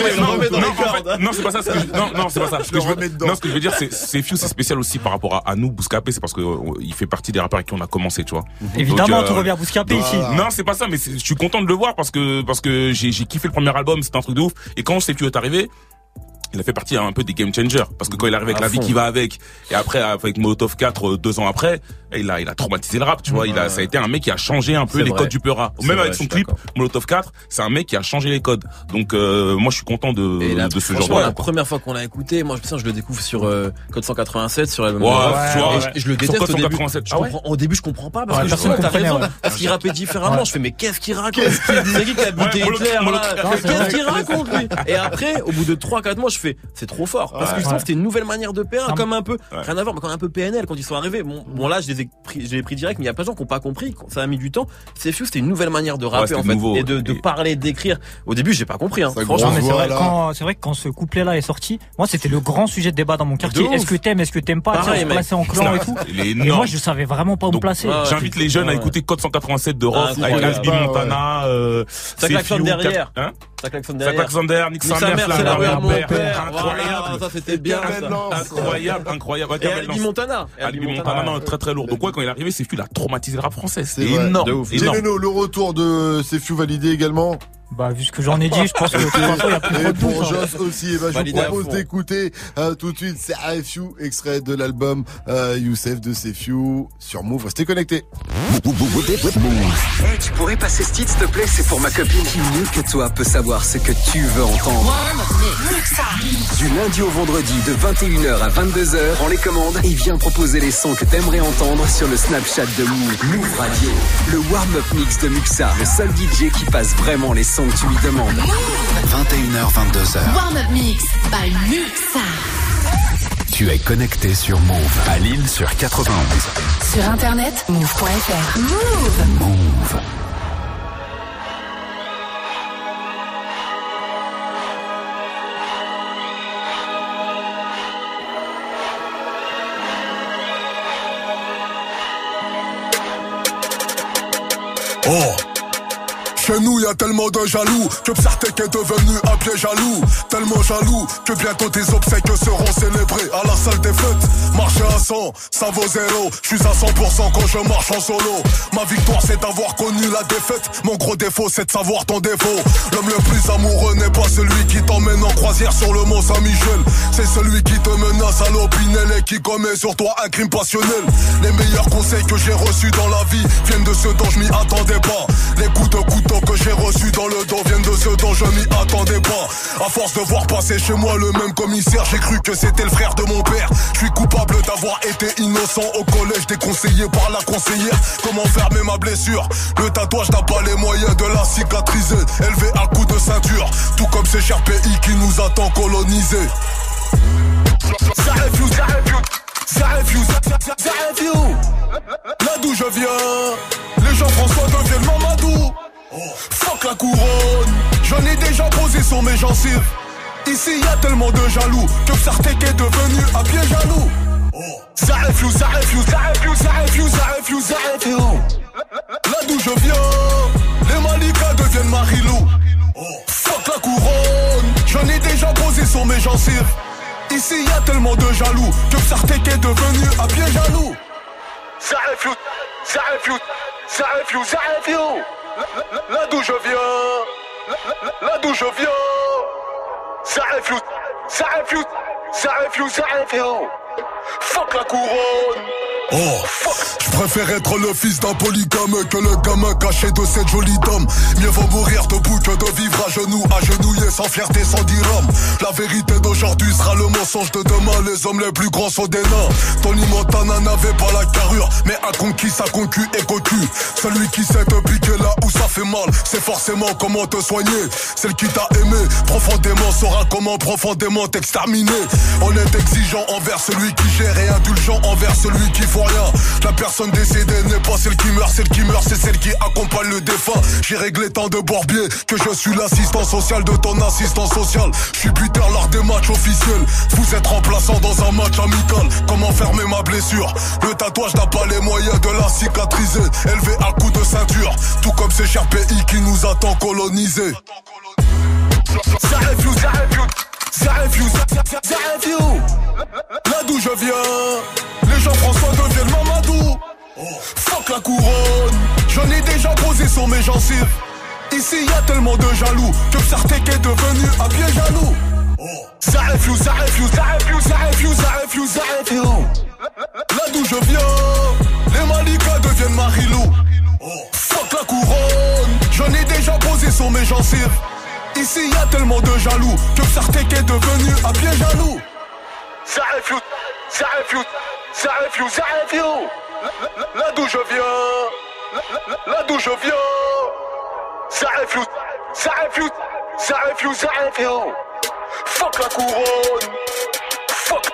S5: Non, c'est pas ça. Non, c'est pas ça. Ce que je veux dire, c'est Sefiu, c'est spécial aussi par rapport à nous, Bouscapé, c'est parce que il fait partie des rappeurs avec qui on a commencé, tu vois.
S6: Évidemment, tout revient à Bouscapé ici.
S5: Non, c'est pas ça, mais je suis content de le voir parce que j'ai kiffé le premier album, c'était un truc de ouf. Et quand Sefiu est arrivé, il a fait partie un peu des game changers parce que quand il est arrivé avec La Vie qui va avec et après avec Molotov 4 2 ans après, il a traumatisé le rap, tu vois. Ça a été un mec qui a changé un peu les codes du peura. Même avec son clip Molotov 4, c'est un mec qui a changé les codes. Donc moi je suis content de ce genre de rap.
S4: La première fois qu'on l'a écouté, moi je le découvre sur Code 187 sur l'album.
S5: Et
S4: je le déteste au début. Au début je comprends pas parce que je trouve que t'as raison parce qu'il rappait différemment. Je fais mais qu'est-ce qu'il raconte? C'est qui a buté Hitler? Qu'est-ce qu'il raconte lui? Et après au bout de 3-4 mois je fais c'est trop fort parce que je sens que c'était une nouvelle manière de PA comme un peu rien à voir mais comme un peu PNL quand ils sont arrivés. Bon là je l'ai pris direct, mais il y a pas de gens qui n'ont pas compris. Ça a mis du temps. Sefiu, c'était une nouvelle manière de rapper en fait, et de parler, d'écrire. Au début, j'ai pas compris.
S6: Franchement, mais c'est vrai que quand ce couplet-là est sorti, moi c'était le grand sujet de débat dans mon quartier. Est-ce que t'aimes, est-ce que t'aimes pas? Se placer en clan et tout. Et moi, je savais vraiment pas où me placer.
S5: J'invite les jeunes à écouter Code 187 de Rof avec Albi Montana.
S4: Ça klaxonne derrière. Ça klaxonne derrière.
S5: Nique sa mère,
S4: c'est la rue à mon père.
S5: Incroyable.
S4: Ça c'était bien.
S5: Incroyable.
S4: Albi Montana.
S5: Non, très très lourd. Donc quand il est arrivé, Sefiu a traumatisé le rap français. C'est énorme.
S1: Ginono, le retour de Sefiu validé également.
S6: Vu ce que j'en ai dit, je pense que de toute façon, il y a plus de
S1: pour Joss aussi, je vous propose d'écouter tout de suite, c'est Sefiu, extrait de l'album Youssef de Sefiu sur Move. Restez connectés.
S3: Tu pourrais passer ce titre, s'il te plaît, c'est pour ma copine. Qui mieux que toi peut savoir ce que tu veux entendre? Du lundi au vendredi, de 21h à 22h, prends les commandes et viens proposer les sons que t'aimerais entendre sur le Snapchat de Move Radio. Le warm-up mix de Muxa, le seul DJ qui passe vraiment les sons que tu lui demandes. 21h, 22h.
S2: Warm-up mix by Muxa.
S3: Tu es connecté sur Move à Lille sur 91.
S2: Sur internet, move.fr. Move.
S3: Move.
S10: Oh, chez nous y a tellement de jaloux que Psartek est devenu un pied jaloux. Tellement jaloux que bientôt tes obsèques seront célébrées à la salle des fêtes. Marcher à 100, ça vaut 0. Je suis à 100% quand je marche en solo. Ma victoire c'est d'avoir connu la défaite. Mon gros défaut c'est de savoir ton défaut. L'homme le plus amoureux n'est pas celui qui t'emmène en croisière sur le Mont Saint-Michel. C'est celui qui te menace à l'opinel et qui commet sur toi un crime passionnel. Les meilleurs conseils que j'ai reçus dans la vie viennent de ceux dont je m'y attendais pas. Les coups de couteau que j'ai reçus dans le dos viennent de ceux dont je m'y attendais pas. À force de voir passer chez moi le même commissaire, j'ai cru que c'était le frère de mon père. Je suis coupable d'avoir été innocent au collège, déconseillé par la conseillère. Comment fermer ma blessure? Le tatouage n'a pas les moyens de la cicatriser. Élevé à coups de ceinture, tout comme ces chers pays qui nous attendent colonisés. Là d'où je viens, les Jean-François deviennent Mamadou. Fuck la couronne, j'en ai déjà posé sur mes gencives. Ici y a tellement de jaloux que Psartek est devenu un pied jaloux. Là d'où je viens, les Malika deviennent Marilou. Fuck la couronne, j'en ai déjà posé sur mes gencives. Ici y a tellement de jaloux que Psartek est devenu un pied jaloux. Là d'où je viens, là d'où je viens. Fuck la couronne. Oh, je préfère être le fils d'un polygame que le gamin caché de cette jolie dame. Mieux vaut mourir debout que de vivre à genoux, agenouillé sans fierté, sans dirham. La vérité d'aujourd'hui sera le mensonge de demain. Les hommes les plus grands sont des nains. Tony Montana n'avait pas la carrure, mais a conquis sa concu et cocu. Celui qui sait te piquer là où ça fait mal, c'est forcément comment te soigner. Celle qui t'a aimé profondément saura comment profondément t'exterminer. On est exigeant envers celui qui gère et indulgent envers celui qui faut rien. La personne décédée n'est pas celle qui meurt c'est celle qui accompagne le défunt. J'ai réglé tant de borbiers que je suis l'assistant social de ton assistant social. Je suis buteur lors des matchs officiels. Vous êtes remplaçant dans un match amical. Comment fermer ma blessure? Le tatouage n'a pas les moyens de la cicatriser. Élevé à coups de ceinture, tout comme ces chers pays qui nous attendent colonisés. Là d'où je viens, les Jean-François deviennent Mamadou. Fuck la couronne, j'en ai déjà posé sur mes gencives. Ici y a tellement de jaloux que Psartek est devenu un pied jaloux. Là d'où je viens, les Malika deviennent Marilou. Fuck la couronne, j'en ai déjà posé sur mes gencives. Ici y a tellement de jaloux que Psartek est devenu un pied jaloux. Là d'où je viens, là d'où je viens. Fuck la couronne. Fuck.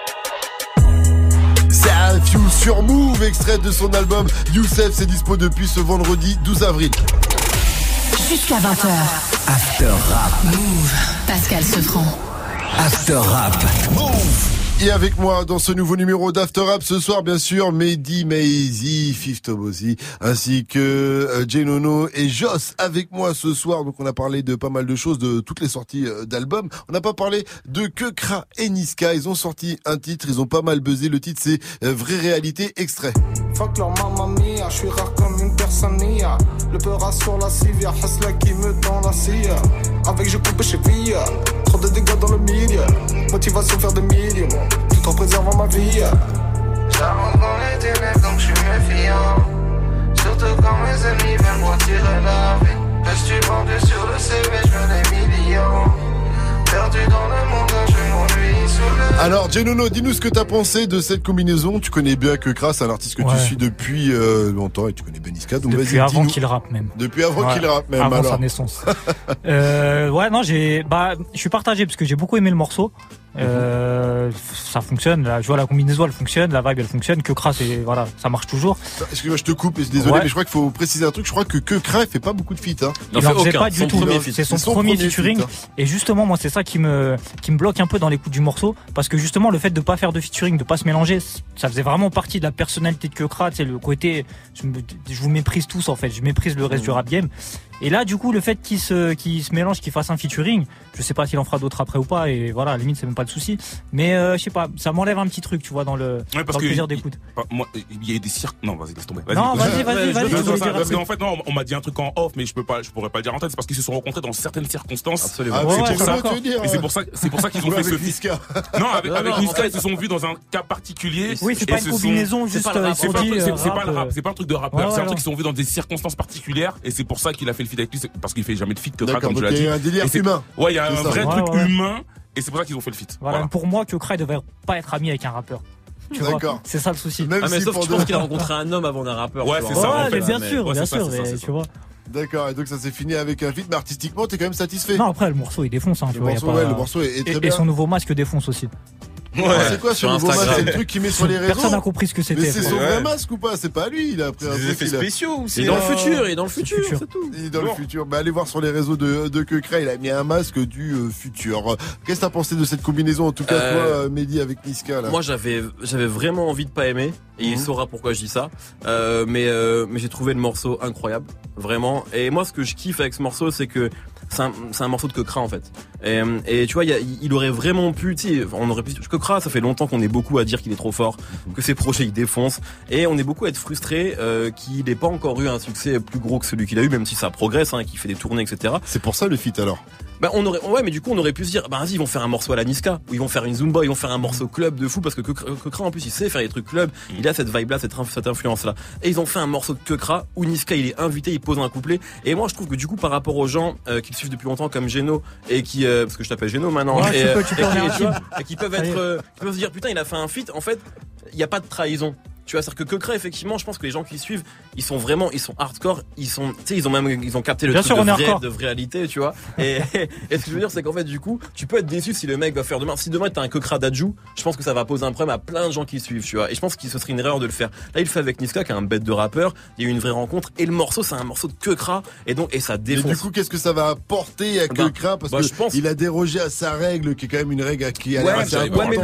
S1: Ça Fuse sur Move, extrait de son album Youssef, c'est dispo depuis ce vendredi 12 avril.
S2: Jusqu'à 20h.
S3: After Rap.
S2: Move. Pascal Sefranc.
S3: After Rap.
S1: Move. Et avec moi dans ce nouveau numéro d'After Rap ce soir, bien sûr, Mehdi Maizy, Fifth Tobozi, ainsi que Jenono et Joss avec moi ce soir. Donc on a parlé de pas mal de choses, de toutes les sorties d'albums. On n'a pas parlé de Keukra et Niska. Ils ont sorti un titre, ils ont pas mal buzzé. Le titre c'est Vraie Réalité, extrait.
S11: Fuck leur mamma mia, je suis rare comme une personne nia. Le peur sur la civière, Hasla qui me tend la scie. Avec je coupe chez Villa, trop de dégâts dans le milieu. Motivation faire des millions, tout en préservant ma vie.
S12: J'avance dans les ténèbres donc je suis méfiant. Surtout quand mes ennemis viennent me tirer la vie. Reste-tu vendu sur le CV, je veux des millions. Perdu dans le monde, je m'ennuie sous le...
S1: Alors Jenono, dis-nous ce que t'as pensé de cette combinaison. Tu connais bien Keukra, c'est un artiste que tu suis depuis longtemps et tu connais Ben Niska. Donc
S6: depuis avant qu'il rappe même.
S1: Depuis avant qu'il rappe même.
S6: Avant
S1: alors.
S6: sa naissance. Ouais, non, je suis partagé parce que j'ai beaucoup aimé le morceau. ça fonctionne. Là, je vois la combinaison, elle fonctionne, la vibe, elle fonctionne. Kekra, voilà, ça marche toujours.
S1: Excuse-moi, je te coupe, désolé, mais je crois qu'il faut préciser un truc. Je crois que Kekra fait pas beaucoup de feats. Hein.
S6: Il en faisait pas du tout. C'est son premier featuring. Feat, hein. Et justement, moi, c'est ça qui me bloque un peu dans l'écoute du morceau, parce que justement, le fait de pas faire de featuring, de pas se mélanger, ça faisait vraiment partie de la personnalité de Kekra. C'est le côté, je vous méprise tous en fait. Je méprise le reste du rap game. Et là, du coup, le fait qu'il se mélange, qu'il fasse un featuring, je sais pas s'il en fera d'autres après ou pas, et voilà, à la limite, c'est même pas le souci. Mais je sais pas, ça m'enlève un petit truc, tu vois, dans le plaisir d'écoute.
S5: Moi, il y a des cirques. Non, vas-y, laisse tomber.
S6: Non, vas-y.
S5: Parce qu'en fait, non, on m'a dit un truc en off, mais je pourrais pas le dire en tête. C'est parce qu'ils se sont rencontrés dans certaines circonstances.
S1: Absolument.
S5: Et c'est pour ça qu'ils ont fait ce
S1: Niska.
S5: Non, avec Niska, ils se sont vus dans un cas particulier.
S6: Oui, c'est pas une combinaison, juste.
S5: C'est pas le rap, c'est pas un truc de rappeur. C'est un truc qu'ils se sont vus dans des circonstances particulières, et c'est pour ça qu'il a fait le feat avec lui, parce qu'il fait jamais de feat que comme tu l'as dit.
S1: Il y a un délire humain.
S5: Ouais, il y a un vrai truc humain, et c'est pour ça qu'ils ont fait le feat.
S6: Voilà. Pour moi, Kekra devrait pas être ami avec un rappeur. Tu vois, c'est ça le souci.
S4: Mais sauf que je pense qu'il a rencontré un homme avant d'un rappeur.
S5: Ouais, c'est ça.
S6: Ouais, bien sûr, tu vois.
S1: D'accord, et donc ça s'est fini avec un feat, mais artistiquement, t'es quand même satisfait?
S6: Non, après, le morceau, il défonce.
S1: Le morceau est très bien.
S6: Et son nouveau masque défonce aussi.
S1: Ouais. C'est quoi ce nouveau masque? C'est le truc qu'il met sur les réseaux.
S6: Personne n'a compris ce que c'était.
S1: Mais c'est son vrai masque ou pas? C'est pas lui, il a pris un truc.
S7: Des effets spéciaux.
S4: Il est dans le futur, c'est tout.
S1: Il est dans le futur. Bah, allez voir sur les réseaux de Kekra, il a mis un masque du futur. Qu'est-ce que t'as pensé de cette combinaison, en tout cas, toi, Mehdi, avec Niska, là?
S4: Moi, j'avais vraiment envie de pas aimer, et il saura pourquoi je dis ça. Mais j'ai trouvé le morceau incroyable, vraiment. Et moi, ce que je kiffe avec ce morceau, c'est que c'est un morceau de Kekra en fait. Et tu vois, il aurait vraiment pu, tu sais, on aurait pu. Kekra, ça fait longtemps qu'on est beaucoup à dire qu'il est trop fort, que ses projets il défonce, et on est beaucoup à être frustré qu'il n'ait pas encore eu un succès plus gros que celui qu'il a eu, même si ça progresse, qu'il fait des tournées, etc.
S1: C'est pour ça le feat alors.
S4: Mais du coup on aurait pu se dire, vas-y, ils vont faire un morceau à la Niska, ou ils vont faire une Zumba, ils vont faire un morceau club de fou, parce que Kekra en plus il sait faire des trucs club, il a cette vibe là, cette influence là. Et ils ont fait un morceau de Kekra où Niska il est invité, il pose un couplet. Et moi je trouve que du coup par rapport aux gens qui le suivent depuis longtemps comme Geno, et qui parce que je t'appelle Geno maintenant, et qui peuvent se dire putain il a fait un feat, en fait il y a pas de trahison. Tu vois, c'est-à-dire que Kekra, effectivement, je pense que les gens qui suivent, ils sont hardcore, ils ont capté le truc de réalité, tu vois. Et ce que je veux dire, c'est qu'en fait, du coup, tu peux être déçu si le mec va faire demain. Si demain t'as un Kekra d'Adjou, je pense que ça va poser un problème à plein de gens qui suivent, tu vois. Et je pense que ce serait une erreur de le faire. Là, il le fait avec Niska, qui est un bête de rappeur. Il y a eu une vraie rencontre, et le morceau, c'est un morceau de Kekra, et ça défonce.
S1: Et du coup, qu'est-ce que ça va apporter à Kekra? Parce que il a dérogé à sa règle, qui est quand même une règle qui a l'air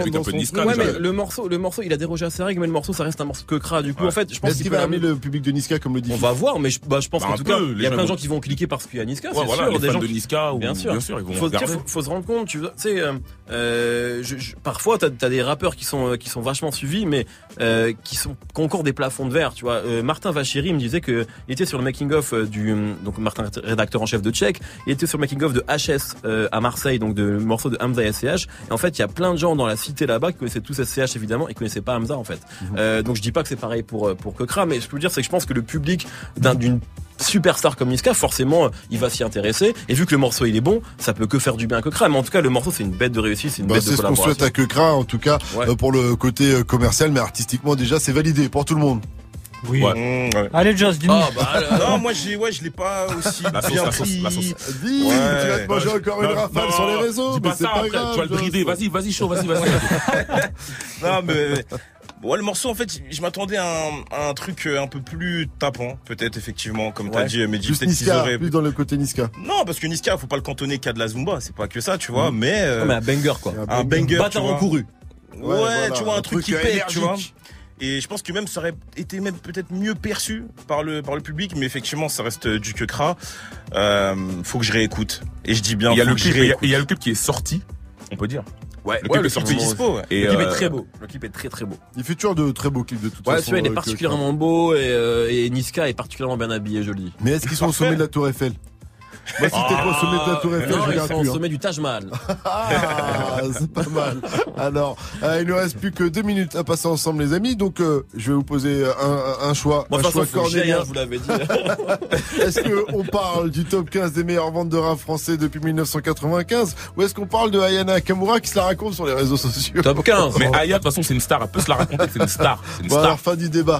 S4: mais le morceau, il a dérogé à sa règle, mais le morceau, ça reste un morceau de Kekra. Du coup, en fait, je pense
S1: qu'il va amener le public de Niska, comme le dit.
S4: On va voir, mais je pense qu'en tout cas, il y a plein de gens qui vont cliquer parce qu'il y a Niska.
S5: Ouais, voilà, les fans de Niska,
S4: bien sûr,
S5: ils vont regarder.
S4: Faut se rendre compte, tu sais, parfois t'as des rappeurs qui sont vachement suivis, mais qui ont encore des plafonds de verre, tu vois. Martin Vachiri me disait que il était sur le making of donc Martin, rédacteur en chef de Check, il était sur le making of de HS à Marseille, donc de morceau de Hamza et SCH. Et en fait, il y a plein de gens dans la cité là-bas qui connaissaient tous SCH évidemment, et qui connaissaient pas Hamza en fait. Donc je dis pas que c'est pareil pour Kekra, mais je peux dire, c'est que je pense que le public d'une superstar comme Niska, forcément, il va s'y intéresser. Et vu que le morceau il est bon, ça peut que faire du bien à Kekra. Mais en tout cas, le morceau c'est une bête de réussite, c'est une bête de collaboration.
S1: C'est ce qu'on souhaite à Kekra, en tout cas, pour le côté commercial, mais artistiquement déjà, c'est validé pour tout le monde.
S6: Oui. Allez, Joss, dis-nous.
S7: Non, moi, je l'ai pas aussi bien pris.
S1: Dis, tu vas te manger encore une rafale sur les réseaux, mais c'est pas grave.
S5: Tu vas le brider. Vas-y, chaud, vas-y.
S7: Non, mais le morceau, en fait, je m'attendais à un truc un peu plus tapant, peut-être, effectivement, comme t'as dit, Mehdi.
S1: Peut-être qu'ils auraient plus dans le côté Niska.
S7: Non, parce que Niska, faut pas le cantonner qu'à de la Zumba, c'est pas que ça, tu vois, mais
S4: un banger, quoi.
S7: Un banger.
S4: Bâtard encouru.
S7: Ouais, tu vois, un truc qui pète, tu vois. Et je pense que même ça aurait été même peut-être mieux perçu par le public, mais effectivement ça reste du Kekra. Faut que je réécoute. Et je dis bien. Il y a
S5: le clip qui est sorti, on peut dire.
S4: Ouais,
S7: le clip est sorti dispo.
S4: Et le clip est très beau. Le clip est très très beau.
S1: Il fait toujours de très beaux clips de toute façon.
S4: Ouais, celui-là il est particulièrement beau, et Niska est particulièrement bien habillé, je le dis.
S1: Mais est-ce qu'ils sont au sommet de la Tour Eiffel? Moi, si t'es pas au sommet de la Tour Eiffel, je regarde plus.
S4: Au sommet du Taj Mahal.
S1: C'est pas mal. Alors, il ne reste plus que 2 minutes à passer ensemble, les amis. Donc, je vais vous poser un choix.
S4: Bon,
S1: un choix cornélien.
S4: Je vous l'avais dit.
S1: Est-ce qu'on parle du top 15 des meilleures ventes de rap français depuis 1995, ou est-ce qu'on parle de Aya Nakamura qui se la raconte sur les réseaux sociaux?
S4: Top 15.
S5: Mais Aya, de toute façon, c'est une star. Elle peut se la raconter, c'est une star.
S1: Bon, alors, fin du débat.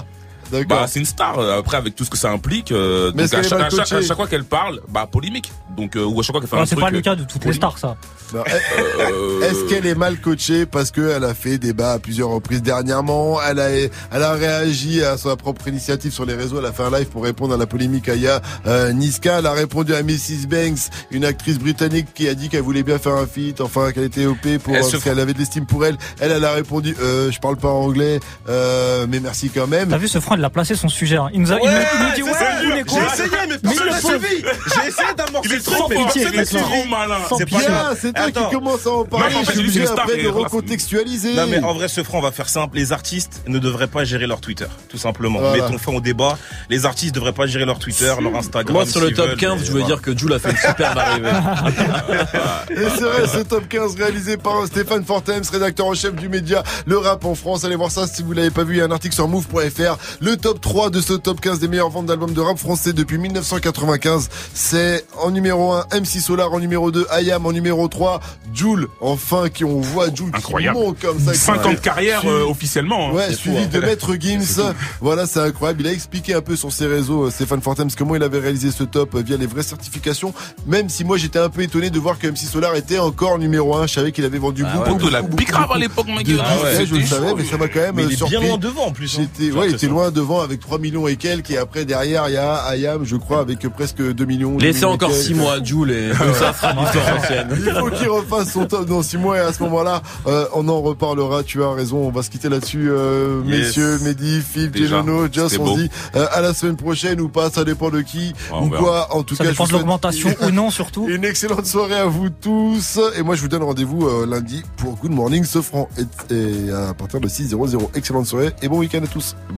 S1: D'accord.
S5: Bah, c'est une star. Après, avec tout ce que ça implique,
S1: mais
S5: donc à chaque fois qu'elle parle, bah, polémique. Donc, ou à chaque fois qu'elle fait un truc.
S6: C'est pas le cas de toutes les stars, ça.
S1: Non, est-ce qu'elle est mal coachée parce qu'elle a fait débat à plusieurs reprises dernièrement? Elle a réagi à sa propre initiative sur les réseaux. Elle a fait un live pour répondre à la polémique Aya Niska. Elle a répondu à Mrs. Banks, une actrice britannique qui a dit qu'elle voulait bien faire un feat, enfin qu'elle était OP parce qu'elle avait de l'estime pour elle. Elle a répondu je parle pas anglais, mais merci quand même.
S6: T'as vu, ce franc, il a placé son sujet. Hein. Il nous dit
S7: j'ai essayé, mais j'ai essayé d'amorcer le truc, mais
S5: c'est trop malin.
S1: C'est toi qui commence à en parler. Je suis obligé après de recontextualiser.
S7: Non, mais en vrai, ce franc, on va faire simple. Les artistes ne devraient pas gérer leur Twitter, tout simplement.
S1: Voilà.
S7: Mettons fin au débat. Les artistes ne devraient pas gérer leur Twitter, leur Instagram.
S4: Moi, sur le top 15, je veux dire que Jules a fait une superbe arrivée.
S1: Et c'est vrai, ce top 15 réalisé par Stéphane Fortems, rédacteur en chef du média Le Rap en France. Allez voir ça si vous l'avez pas vu. Il y a un article sur move.fr. Le top 3 de ce top 15 des meilleures ventes d'albums de rap français depuis 1995. C'est en numéro 1, MC Solar, en numéro 2, IAM, en numéro 3, Jul. Enfin, on voit Jul qui monte comme ça.
S5: 50 carrières officiellement.
S1: Ouais, suivi de Maître Gims. Voilà, c'est incroyable. Il a expliqué un peu sur ses réseaux, Stéphane Fortems, comment il avait réalisé ce top via les vraies certifications. Même si moi j'étais un peu étonné de voir que MC Solar était encore numéro 1. Je savais qu'il avait vendu beaucoup
S5: de la bicrave à l'époque, ma gueule.
S1: Je le savais, mais ça m'a quand même
S7: mais il est
S1: surpris.
S7: bien loin devant en plus.
S1: Il était loin devant avec 3 millions et quelques. Et après, derrière, il y a IAM, je crois, avec presque 2 millions.
S4: Laissez encore 6 mois à Jul et ça fera l'histoire ancienne.
S1: Il faut qu'il refasse son top dans 6 mois et à ce moment-là, on en reparlera. Tu as raison, on va se quitter là-dessus, messieurs, Mehdi, Philippe, Genono, Joss, on se dit à la semaine prochaine ou pas, ça dépend de qui ou quoi. En tout cas,
S6: ça dépend de l'augmentation ou non surtout.
S1: Une excellente soirée à vous tous et moi je vous donne rendez-vous lundi pour Good Morning Sofran et à partir de 6:00. Excellente soirée et bon week-end à tous.